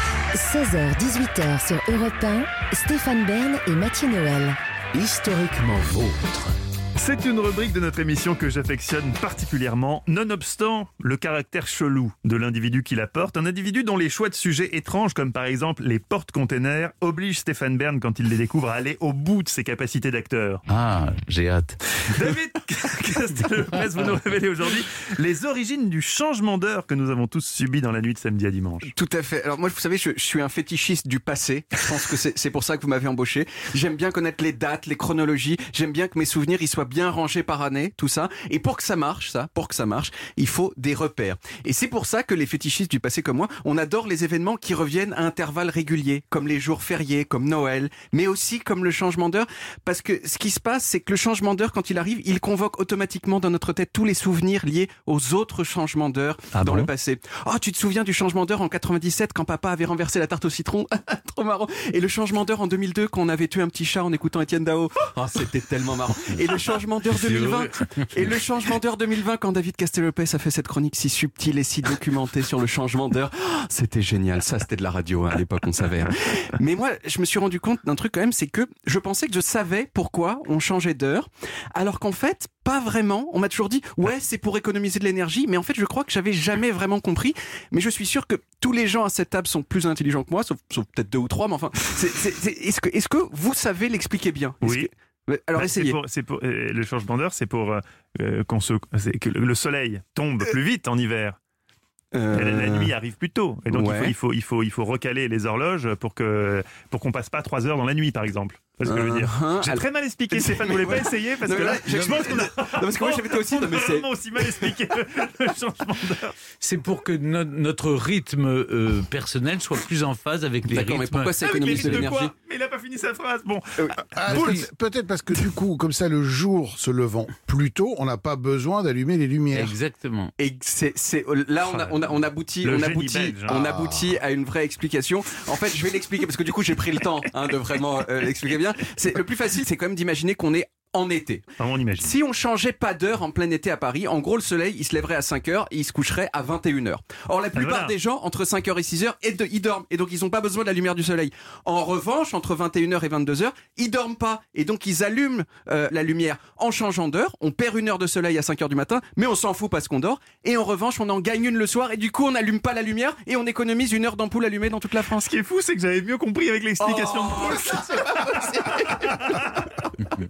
seize heures dix-huit heures sur Europe un, Stéphane Bern et Mathieu Noël. Historiquement vôtre. C'est une rubrique de notre émission que j'affectionne particulièrement, nonobstant le caractère chelou de l'individu qui la porte. Un individu dont les choix de sujets étranges, comme par exemple les porte-containers, obligent Stéphane Bern, quand il les découvre, à aller au bout de ses capacités d'acteur. Ah, j'ai hâte. David Castello-Lopez, vous nous révélez aujourd'hui les origines du changement d'heure que nous avons tous subi dans la nuit de samedi à dimanche. Tout à fait. Alors moi, vous savez, je, je suis un fétichiste du passé. Je pense que c'est c'est pour ça que vous m'avez embauché. J'aime bien connaître les dates, les chronologies. J'aime bien que mes souvenirs ils soient bien rangés par année, tout ça. Et pour que ça marche, ça, pour que ça marche, il faut des repères. Et c'est pour ça que les fétichistes du passé comme moi, on adore les événements qui reviennent à intervalles réguliers, comme les jours fériés, comme Noël, mais aussi comme le changement d'heure. Parce que ce qui se passe, c'est que le changement d'heure, quand il arrive, il convoque automatiquement dans notre tête tous les souvenirs liés aux autres changements d'heure Ah dans bon le passé. Oh, tu te souviens du changement d'heure en quatre-vingt-dix-sept quand papa avait renversé la tarte au citron? trop marrant. Et le changement d'heure en deux mille deux, quand on avait tué un petit chat en écoutant Étienne Dao. Oh, c'était tellement marrant. Et le changement d'heure deux mille vingt. Et le changement d'heure deux mille vingt, quand David Castel-Lopez a fait cette chronique si subtile et si documentée sur le changement d'heure. Oh, c'était génial. Ça, c'était de la radio, hein, à l'époque, on savait. Hein. Mais moi, je me suis rendu compte d'un truc quand même, c'est que je pensais que je savais pourquoi on changeait d'heure. Alors qu'en fait, pas vraiment. On m'a toujours dit, ouais, c'est pour économiser de l'énergie. Mais en fait, je crois que j'avais jamais vraiment compris. Mais je suis sûr que tous les gens à cette table sont plus intelligents que moi, sauf, sauf peut-être deux ou trois. Mais enfin, c'est, c'est, c'est, est-ce que, est-ce que vous savez l'expliquer bien? Est-ce Oui. que... Alors, Là, essayez. C'est pour, c'est pour, euh, le changement d'heure, c'est pour euh, qu'on se, c'est que le soleil tombe plus vite en hiver. Euh... La, la nuit arrive plus tôt. Et donc, Ouais. il, faut, il, faut, il, faut, il faut recaler les horloges pour, que, pour qu'on passe pas trois heures dans la nuit, par exemple. C'est ce que je veux dire. Uh-huh. J'ai très mal expliqué, Stéphane, vous voulez pas essayer? Parce Non, que là, là, je je- pense qu'on a. Non, parce que moi, j'avais été aussi, non, mais c'est- vraiment aussi mal expliqué le changement d'heure. C'est pour que no- notre rythme euh, personnel soit plus en phase avec les D'accord, mais rythmes. pourquoi ça Avec les économise de rythmes de l'énergie? quoi? Mais il a pas fini sa phrase. Bon. Ah, Boule. peut- peut-être parce que du coup, comme ça, le jour se levant plus tôt, on n'a pas besoin d'allumer les lumières. Exactement. Et c'est, c'est, là, on, a, on, a, on, aboutit, Le on, génie aboutit, belge, hein. on aboutit à une vraie explication. En fait, je vais l'expliquer parce que du coup, j'ai pris le temps hein, de vraiment euh, l'expliquer bien. C'est, le plus facile, c'est quand même d'imaginer qu'on est en été. Ah, on imagine. Si on changeait pas d'heure en plein été à Paris, en gros, le soleil, il se lèverait à cinq heures et il se coucherait à vingt et une heures. Or, la plupart voilà. des gens, entre cinq heures et six heures, et de- ils dorment. Et donc, ils n'ont pas besoin de la lumière du soleil. En revanche, entre vingt et une heures et vingt-deux heures, ils dorment pas. Et donc, ils allument euh, la lumière en changeant d'heure. On perd une heure de soleil à cinq heures du matin, mais on s'en fout parce qu'on dort. Et en revanche, on en gagne une le soir. Et du coup, on n'allume pas la lumière et on économise une heure d'ampoule allumée dans toute la France. Ce qui est fou, c'est que j'avais mieux compris avec l'explication Oh, de Paul. ça, c'est pas possible.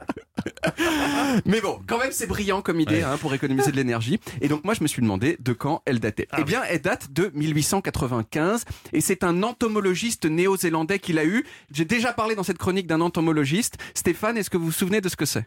Mais bon, quand même, c'est brillant comme idée Ouais. hein, pour économiser de l'énergie. Et donc, moi, je me suis demandé de quand elle datait. Ah eh oui. bien, elle date de mille huit cent quatre-vingt-quinze. Et c'est un entomologiste néo-zélandais qui l'a eu. J'ai déjà parlé dans cette chronique d'un entomologiste. Stéphane, est-ce que vous vous souvenez de ce que c'est?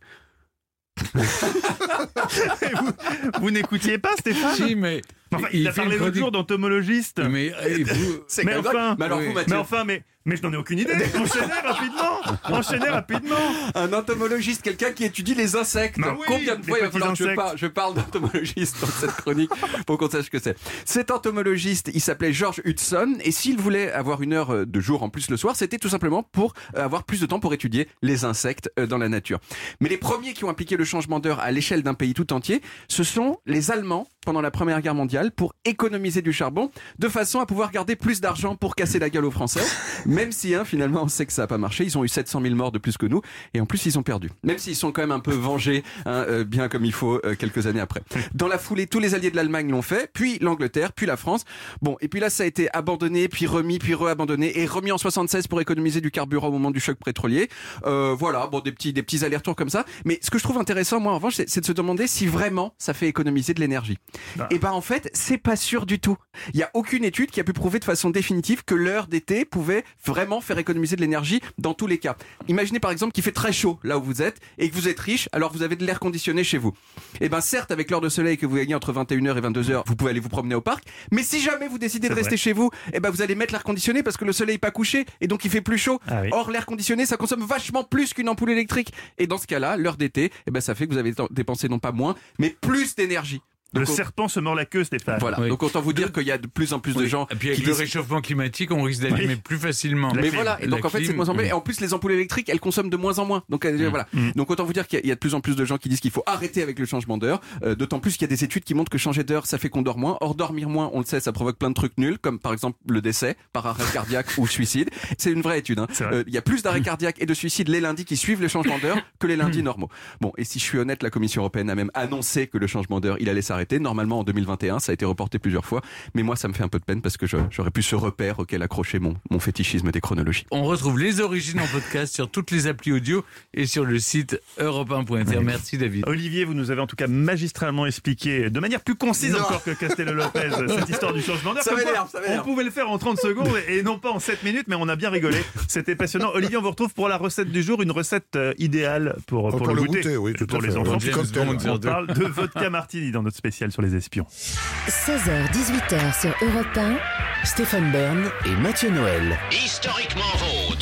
vous vous n'écoutiez pas, Stéphane? Si, mais. Enfin, il, a fait parlé une l'autre chronique- jour d'entomologiste. Mais, et vous- C'est Mais quand même enfin, dingue. Mais alors, oui. vous, Mais Mathieu, enfin, mais, mais je n'en ai aucune idée. Enchaînez rapidement. Enchaînez rapidement. un entomologiste, quelqu'un qui étudie les insectes. Bah oui, Combien de les fois il va petits falloir que je insectes. parle, je parle d'entomologiste dans cette chronique pour qu'on sache ce que c'est. Cet entomologiste, il s'appelait George Hudson et s'il voulait avoir une heure de jour en plus le soir, c'était tout simplement pour avoir plus de temps pour étudier les insectes dans la nature. Mais les premiers qui ont appliqué le changement d'heure à l'échelle d'un pays tout entier, ce sont les Allemands pendant la Première Guerre mondiale pour économiser du charbon de façon à pouvoir garder plus d'argent pour casser la gueule aux Français. Même si hein, finalement on sait que ça n'a pas marché, ils ont eu sept cent mille morts de plus que nous et en plus ils ont perdu. Même s'ils sont quand même un peu vengés, hein, euh, bien comme il faut euh, quelques années après. Dans la foulée, tous les alliés de l'Allemagne l'ont fait, puis l'Angleterre, puis la France. Bon, et puis là ça a été abandonné, puis remis, puis re-abandonné et remis en soixante-seize pour économiser du carburant au moment du choc pétrolier. Euh, voilà, bon des petits des petits allers-retours comme ça. Mais ce que je trouve intéressant moi en revanche, c'est, c'est de se demander si vraiment ça fait économiser de l'énergie. Ah. Et ben en fait, c'est pas sûr du tout. Il y a aucune étude qui a pu prouver de façon définitive que l'heure d'été pouvait vraiment faire économiser de l'énergie dans tous les cas. Imaginez par exemple qu'il fait très chaud là où vous êtes et que vous êtes riche, alors vous avez de l'air conditionné chez vous. Et ben certes, avec l'heure de soleil que vous gagnez entre vingt et une heures et vingt-deux heures, vous pouvez aller vous promener au parc, mais si jamais vous décidez de C'est rester vrai. chez vous, et ben vous allez mettre l'air conditionné parce que le soleil n'est pas couché et donc il fait plus chaud. Ah oui. Or l'air conditionné, ça consomme vachement plus qu'une ampoule électrique. Et dans ce cas-là, l'heure d'été, et ben ça fait que vous avez dépensé non pas moins, mais plus d'énergie. Le Donc, on- serpent se mord la queue, Stéphane. Voilà. Oui. Donc autant vous dire qu'il y a de plus en plus de Oui. gens Et puis avec qui le disent- réchauffement climatique, on risque d'allumer Oui. plus facilement. La mais clim. voilà, et La donc en fait c'est de clim, moins en moins. mm. Et en plus les ampoules électriques, elles consomment de moins en moins. Donc euh, voilà. Mm. Donc autant vous dire qu'il y, a- il y a de plus en plus de gens qui disent qu'il faut arrêter avec le changement d'heure. Euh, D'autant plus qu'il y a des études qui montrent que changer d'heure, ça fait qu'on dort moins. Or dormir moins, on le sait, ça provoque plein de trucs nuls, comme par exemple le décès par arrêt cardiaque ou suicide. C'est une vraie étude. Hein. C'est vrai. Euh, Il y a plus d'arrêts cardiaques et de suicides les lundis qui suivent le changement d'heure que les lundis normaux. Bon, et si je suis honnête, la Commission européenne a même annoncé que le changement d'heure, il allait s'arrêter. Normalement en deux mille vingt et un, ça a été reporté plusieurs fois. Mais moi, ça me fait un peu de peine parce que je- j'aurais pu ce repère auquel accrocher mon, mon fétichisme des chronologies. On retrouve les origines en podcast sur toutes les applis audio et sur le site europe un point f r. Merci David. Olivier, vous nous avez en tout cas magistralement expliqué, de manière plus concise Non. encore que Castello-Lopez, cette histoire du changement d'heure. Ça Comme quoi, m'énerve, ça m'énerve. On pouvait le faire en trente secondes et non pas en sept minutes, mais on a bien rigolé. C'était passionnant. Olivier, on vous retrouve pour la recette du jour, une recette euh, idéale pour, Oh, pour, le goûter. oui, tout pour à les fait. enfants. Un petit James cocktail. Bond. On parle de vodka martini dans notre spécial sur les espions. seize heures dix-huit heures sur Europe un. Stéphane Bern et Mathieu Noël. Historiquement vôtre.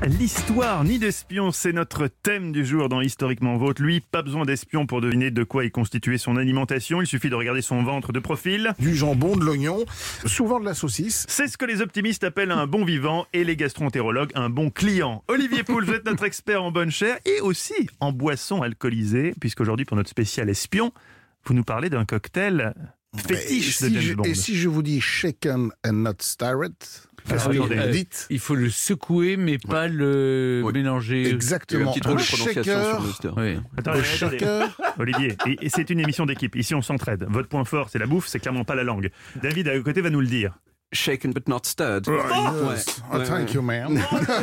L'histoire ni d'espion, c'est notre thème du jour dans Historiquement Vôtre. Lui, pas besoin d'espion pour deviner de quoi est constituée son alimentation. Il suffit de regarder son ventre de profil. Du jambon, de l'oignon, souvent de la saucisse. C'est ce que les optimistes appellent un bon vivant et les gastro-entérologues un bon client. Olivier Poul, vous êtes notre expert en bonne chère et aussi en boissons alcoolisées, puisqu'aujourd'hui, pour notre spécial espion, vous nous parlez d'un cocktail fétiche de si James je, Bond. Et si je vous dis shaken and not stirred, Alors, qu'est-ce que euh, vous dites? Il faut le secouer, mais pas le Oui. mélanger. Exactement. Petit drôle de Le prononciation shaker. sur le stir. Oui. Attendez, Le attendez. shaker. Olivier, et, et c'est une émission d'équipe. Ici, on s'entraide. Votre point fort, c'est la bouffe, c'est clairement pas la langue. David, à côté, va nous le dire. Shaken but not stirred. Oh, Ouais. yes. Oh, Ouais, thank ouais. you, man.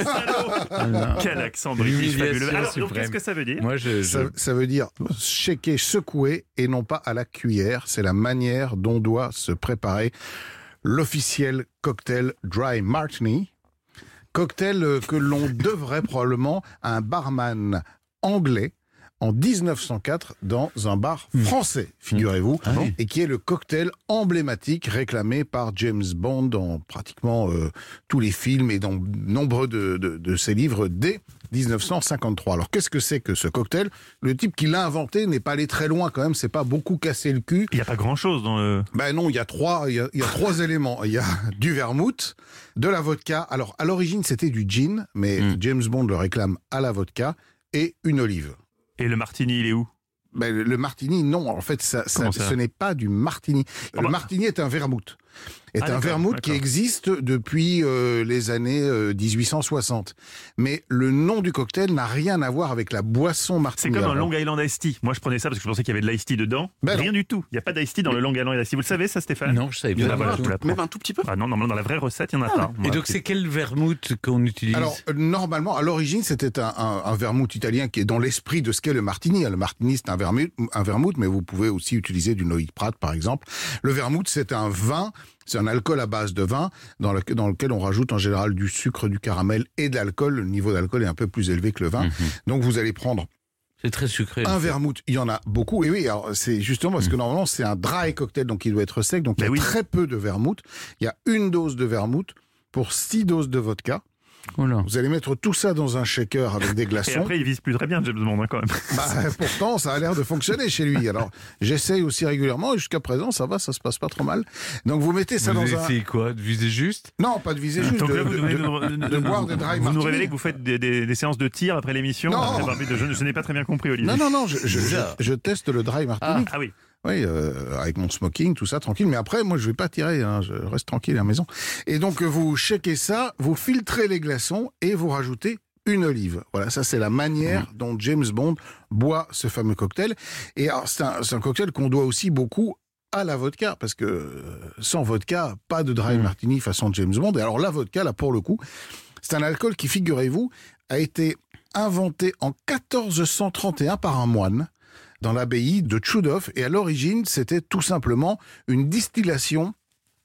Quel accent british L'humiliation fabuleux. Alors, donc, suprême. qu'est-ce que ça veut dire? Moi, je, je- Ça, ça veut dire shaker, secouer et non pas à la cuillère. C'est la manière dont doit se préparer l'officiel cocktail Dry Martini. Cocktail euh, que l'on devrait probablement à un barman anglais en dix-neuf cent quatre dans un bar français, figurez-vous, Ah oui. et qui est le cocktail emblématique réclamé par James Bond dans pratiquement euh, tous les films et dans nombreux de, de, de ses livres dès dix-neuf cent cinquante-trois. Alors qu'est-ce que c'est que ce cocktail? Le type qui l'a inventé n'est pas allé très loin quand même, c'est pas beaucoup cassé le cul. Il n'y a pas grand-chose dans le... Ben non, il y a trois, il y a, il y a trois éléments. Il y a du vermouth, de la vodka. Alors à l'origine c'était du gin, mais Mm. James Bond le réclame à la vodka et une olive. Et le martini, il est où? Ben, le, le martini, non, en fait, ça, ça, Comment ça ce n'est pas du martini. Ah Le bah. martini est un vermouth. Est Ah, un d'accord, vermouth qui d'accord. existe depuis euh, les années euh, dix-huit cent soixante. Mais le nom du cocktail n'a rien à voir avec la boisson C'est martini. comme un Alors, Long Island Iced Tea. Moi, je prenais ça parce que je pensais qu'il y avait de l'Iced Tea dedans. Ben Rien non. du tout. Il n'y a pas d'Iced Tea dans le Long Island Iced Tea. Vous le savez, ça, Stéphane? Non, je savais Il y en pas. a voilà, pas je vous l'apprends. même un tout petit peu. Ah non, normalement, dans la vraie recette, il n'y en a pas. Et donc, c'est quel vermouth qu'on utilise? Alors, euh, normalement, à l'origine, c'était un, un, un vermouth italien qui est dans l'esprit de ce qu'est le martini. Le martini, c'est un vermouth, un vermouth, mais vous pouvez aussi utiliser du Noïd Prat, par exemple. Le vermouth, c'est un vin, c'est un alcool à base de vin, dans, le, dans lequel on rajoute en général du sucre, du caramel et de l'alcool. Le niveau d'alcool est un peu plus élevé que le vin. Mhm. Donc, vous allez prendre C'est très sucré. un vermouth. Il y en a beaucoup. Et oui, alors, c'est justement parce que normalement, c'est un dry cocktail, donc il doit être sec. Donc, il y a Ben oui. très peu de vermouth. Il y a une dose de vermouth pour six doses de vodka. Oh là. Vous allez mettre tout ça dans un shaker avec des Et glaçons. après, il vise plus très bien, James Bond, hein, quand même. Bah, pourtant, ça a l'air de fonctionner chez lui. Alors, j'essaye aussi régulièrement et jusqu'à présent, ça va, ça se passe pas trop mal. Donc, vous mettez ça Vous dans un... essayez quoi? De viser juste? Non, pas de viser juste, Donc de, là, vous de- venez de- nous- de boire des dry Vous nous martini. révélez que vous faites des, des- des séances de tir après l'émission. Non. Ah, c'est pas- Je, je n'ai pas très bien compris, Olivier. Non, non, non, je, je, je, Bizarre. je teste le dry martini. Ah oui. Oui, euh, avec mon smoking, tout ça, tranquille. Mais après, moi, je vais pas tirer, hein, je reste tranquille à la maison. Et donc, euh, vous shakez ça, vous filtrez les glaçons et vous rajoutez une olive. Voilà, ça, c'est la manière dont James Bond boit ce fameux cocktail. Et alors, c'est un, c'est un cocktail qu'on doit aussi beaucoup à la vodka, parce que euh, sans vodka, pas de dry martini façon James Bond. Et alors, la vodka, là, pour le coup, c'est un alcool qui, figurez-vous, a été inventé en quatorze cent trente et un par un moine dans l'abbaye de Tchoudov. Et à l'origine, c'était tout simplement une distillation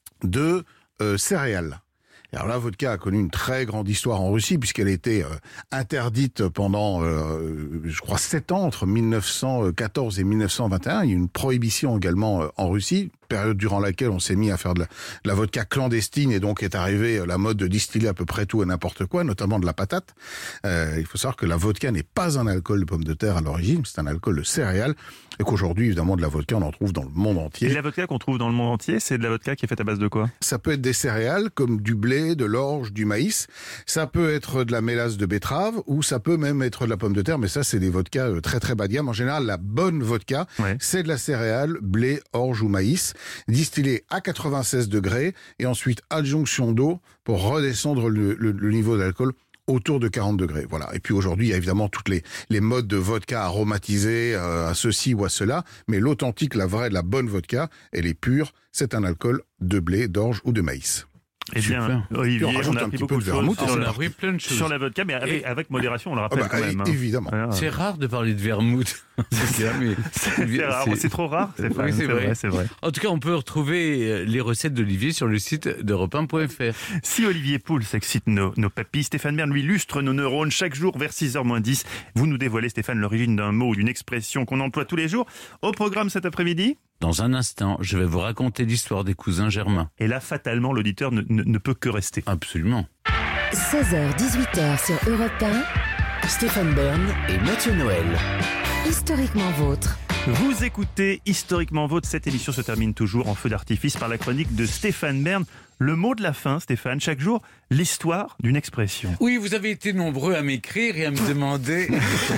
de euh, céréales. Et alors la vodka a connu une très grande histoire en Russie puisqu'elle a été euh, interdite pendant, euh, je crois, sept ans, entre mille neuf cent quatorze et mille neuf cent vingt et un. Il y a eu une prohibition également euh, en Russie, période durant laquelle on s'est mis à faire de la, de la vodka clandestine et donc est arrivée euh, la mode de distiller à peu près tout et n'importe quoi, notamment de la patate. Euh, il faut savoir que la vodka n'est pas un alcool de pomme de terre à l'origine, c'est un alcool de céréales et qu'aujourd'hui, évidemment, de la vodka, on en trouve dans le monde entier. Et la vodka qu'on trouve dans le monde entier, c'est de la vodka qui est faite à base de quoi? Ça peut être des céréales comme du blé, de l'orge, du maïs. Ça peut être de la mélasse de betterave ou ça peut même être de la pomme de terre. Mais ça, c'est des vodkas euh, très très bas de gamme. En général, la bonne vodka, Ouais. c'est de la céréale, blé, orge ou maïs, distillée à quatre-vingt-seize degrés et ensuite adjonction d'eau pour redescendre le, le, le niveau d'alcool autour de quarante degrés. Voilà. Et puis aujourd'hui, il y a évidemment toutes les, les modes de vodka aromatisés euh, à ceci ou à cela. Mais l'authentique, la vraie, la bonne vodka, elle est pure. C'est un alcool de blé, d'orge ou de maïs. Eh bien, Super. Olivier, Puis on on, rajoute a un appris petit beaucoup peu de de choses vermouth, On sur, a la, appris plein de choses. sur la vodka, mais avec, Et- avec modération, on le Ah rappelle bah, quand même. hein. évidemment. Voilà. C'est rare de parler de vermouth. C'est clair, mais- C'est rare. c'est- C'est trop rare, Stéphane. Oui, c'est c'est vrai. vrai, c'est vrai. En tout cas, on peut retrouver euh, les recettes d'Olivier sur le site d'europe un point f r. Si Olivier Poul s'excite nos, nos papilles, Stéphane Bern lui lustre nos neurones chaque jour vers six heures moins dix. Vous nous dévoilez, Stéphane, l'origine d'un mot ou d'une expression qu'on emploie tous les jours. Au programme cet après-midi. Dans un instant, je vais vous raconter l'histoire des cousins germains. Et là, fatalement, l'auditeur ne, ne- ne peut que rester. Absolument. seize heures dix-huit heures sur Europe un. Stéphane Bern et Mathieu Noël. Historiquement vôtre. Vous écoutez Historiquement Vôtre. Cette émission se termine toujours en feu d'artifice par la chronique de Stéphane Bern. Le mot de la fin, Stéphane, chaque jour, l'histoire d'une expression. Oui, vous avez été nombreux à m'écrire et à me demander...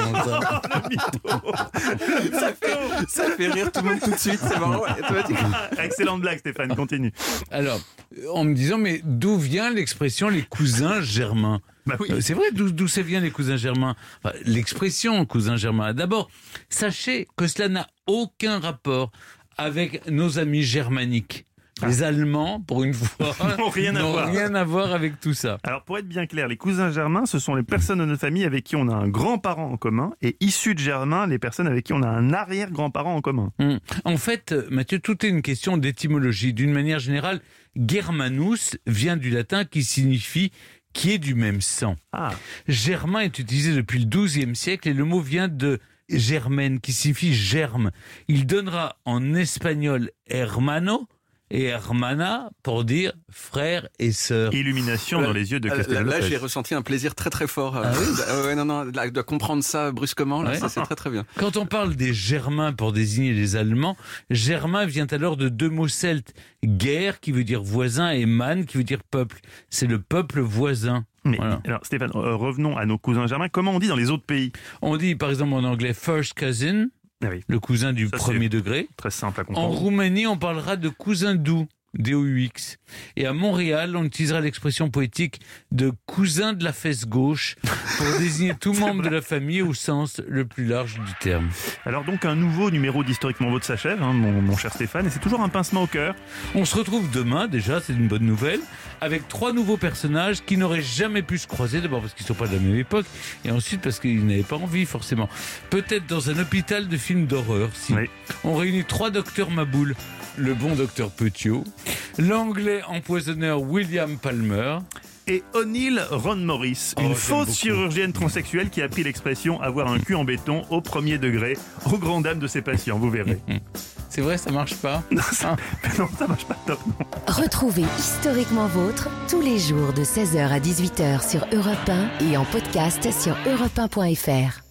ça, fait, ça fait rire tout le monde tout de suite, c'est marrant, ouais, automatiquement. Excellente blague, Stéphane, continue. Alors, en me disant, mais d'où vient l'expression les cousins germains ? Bah oui. C'est vrai, d'où, d'où ça vient les cousins germains ? Enfin, l'expression cousin germain. D'abord, sachez que cela n'a aucun rapport avec nos amis germaniques. Les Allemands, pour une fois, n'ont rien, n'ont à, rien à voir avec tout ça. Alors, pour être bien clair, les cousins germains, ce sont les personnes de notre famille avec qui on a un grand-parent en commun, et issus de germain, les personnes avec qui on a un arrière-grand-parent en commun. Hum. En fait, Mathieu, tout est une question d'étymologie. D'une manière générale, Germanus vient du latin qui signifie qui est du même sang. Ah. Germain est utilisé depuis le douzième siècle et le mot vient de germen, qui signifie germe. Il donnera en espagnol hermano et hermana pour dire frère et sœur. Illumination là, dans les yeux de Castel Là, Lopez. là j'ai ressenti un plaisir très très fort. Ah oui euh, ouais, non, non, là, de comprendre ça brusquement, là, ouais. ça c'est très très bien. Quand on parle des Germains pour désigner les Allemands, Germain vient alors de deux mots celtes. Guerre, qui veut dire voisin, et man, qui veut dire peuple. C'est le peuple voisin. Mais, voilà. Alors Stéphane, euh, revenons à nos cousins germains. Comment on dit dans les autres pays ? On dit par exemple en anglais first cousin, ah oui. le cousin du Ça, premier degré. Très simple à En comprendre. Roumanie, on parlera de cousin doux. D O U X. Et à Montréal, on utilisera l'expression poétique de cousin de la fesse gauche pour désigner tout membre de la famille au sens le plus large du terme. Alors donc un nouveau numéro d'Historiquement Vôtre s'achève, hein, mon, mon cher Stéphane, et c'est toujours un pincement au cœur. On se retrouve demain, déjà, c'est une bonne nouvelle, avec trois nouveaux personnages qui n'auraient jamais pu se croiser, d'abord parce qu'ils ne sont pas de la même époque, et ensuite parce qu'ils n'avaient pas envie, forcément. Peut-être dans un hôpital de films d'horreur, si. Oui. On réunit trois docteurs Maboul. Le bon docteur Petiot, l'anglais empoisonneur William Palmer et O'Neill Ron Morris, oh, une fausse chirurgienne transsexuelle qui a pris l'expression avoir un cul en béton au premier degré, aux grandes dames de ses patients, vous verrez. C'est vrai, ça marche pas ? Non, ça, non, ça marche pas top, non. Retrouvez Historiquement Vôtre tous les jours de seize heures à dix-huit heures sur Europe un et en podcast sur europe un point f r.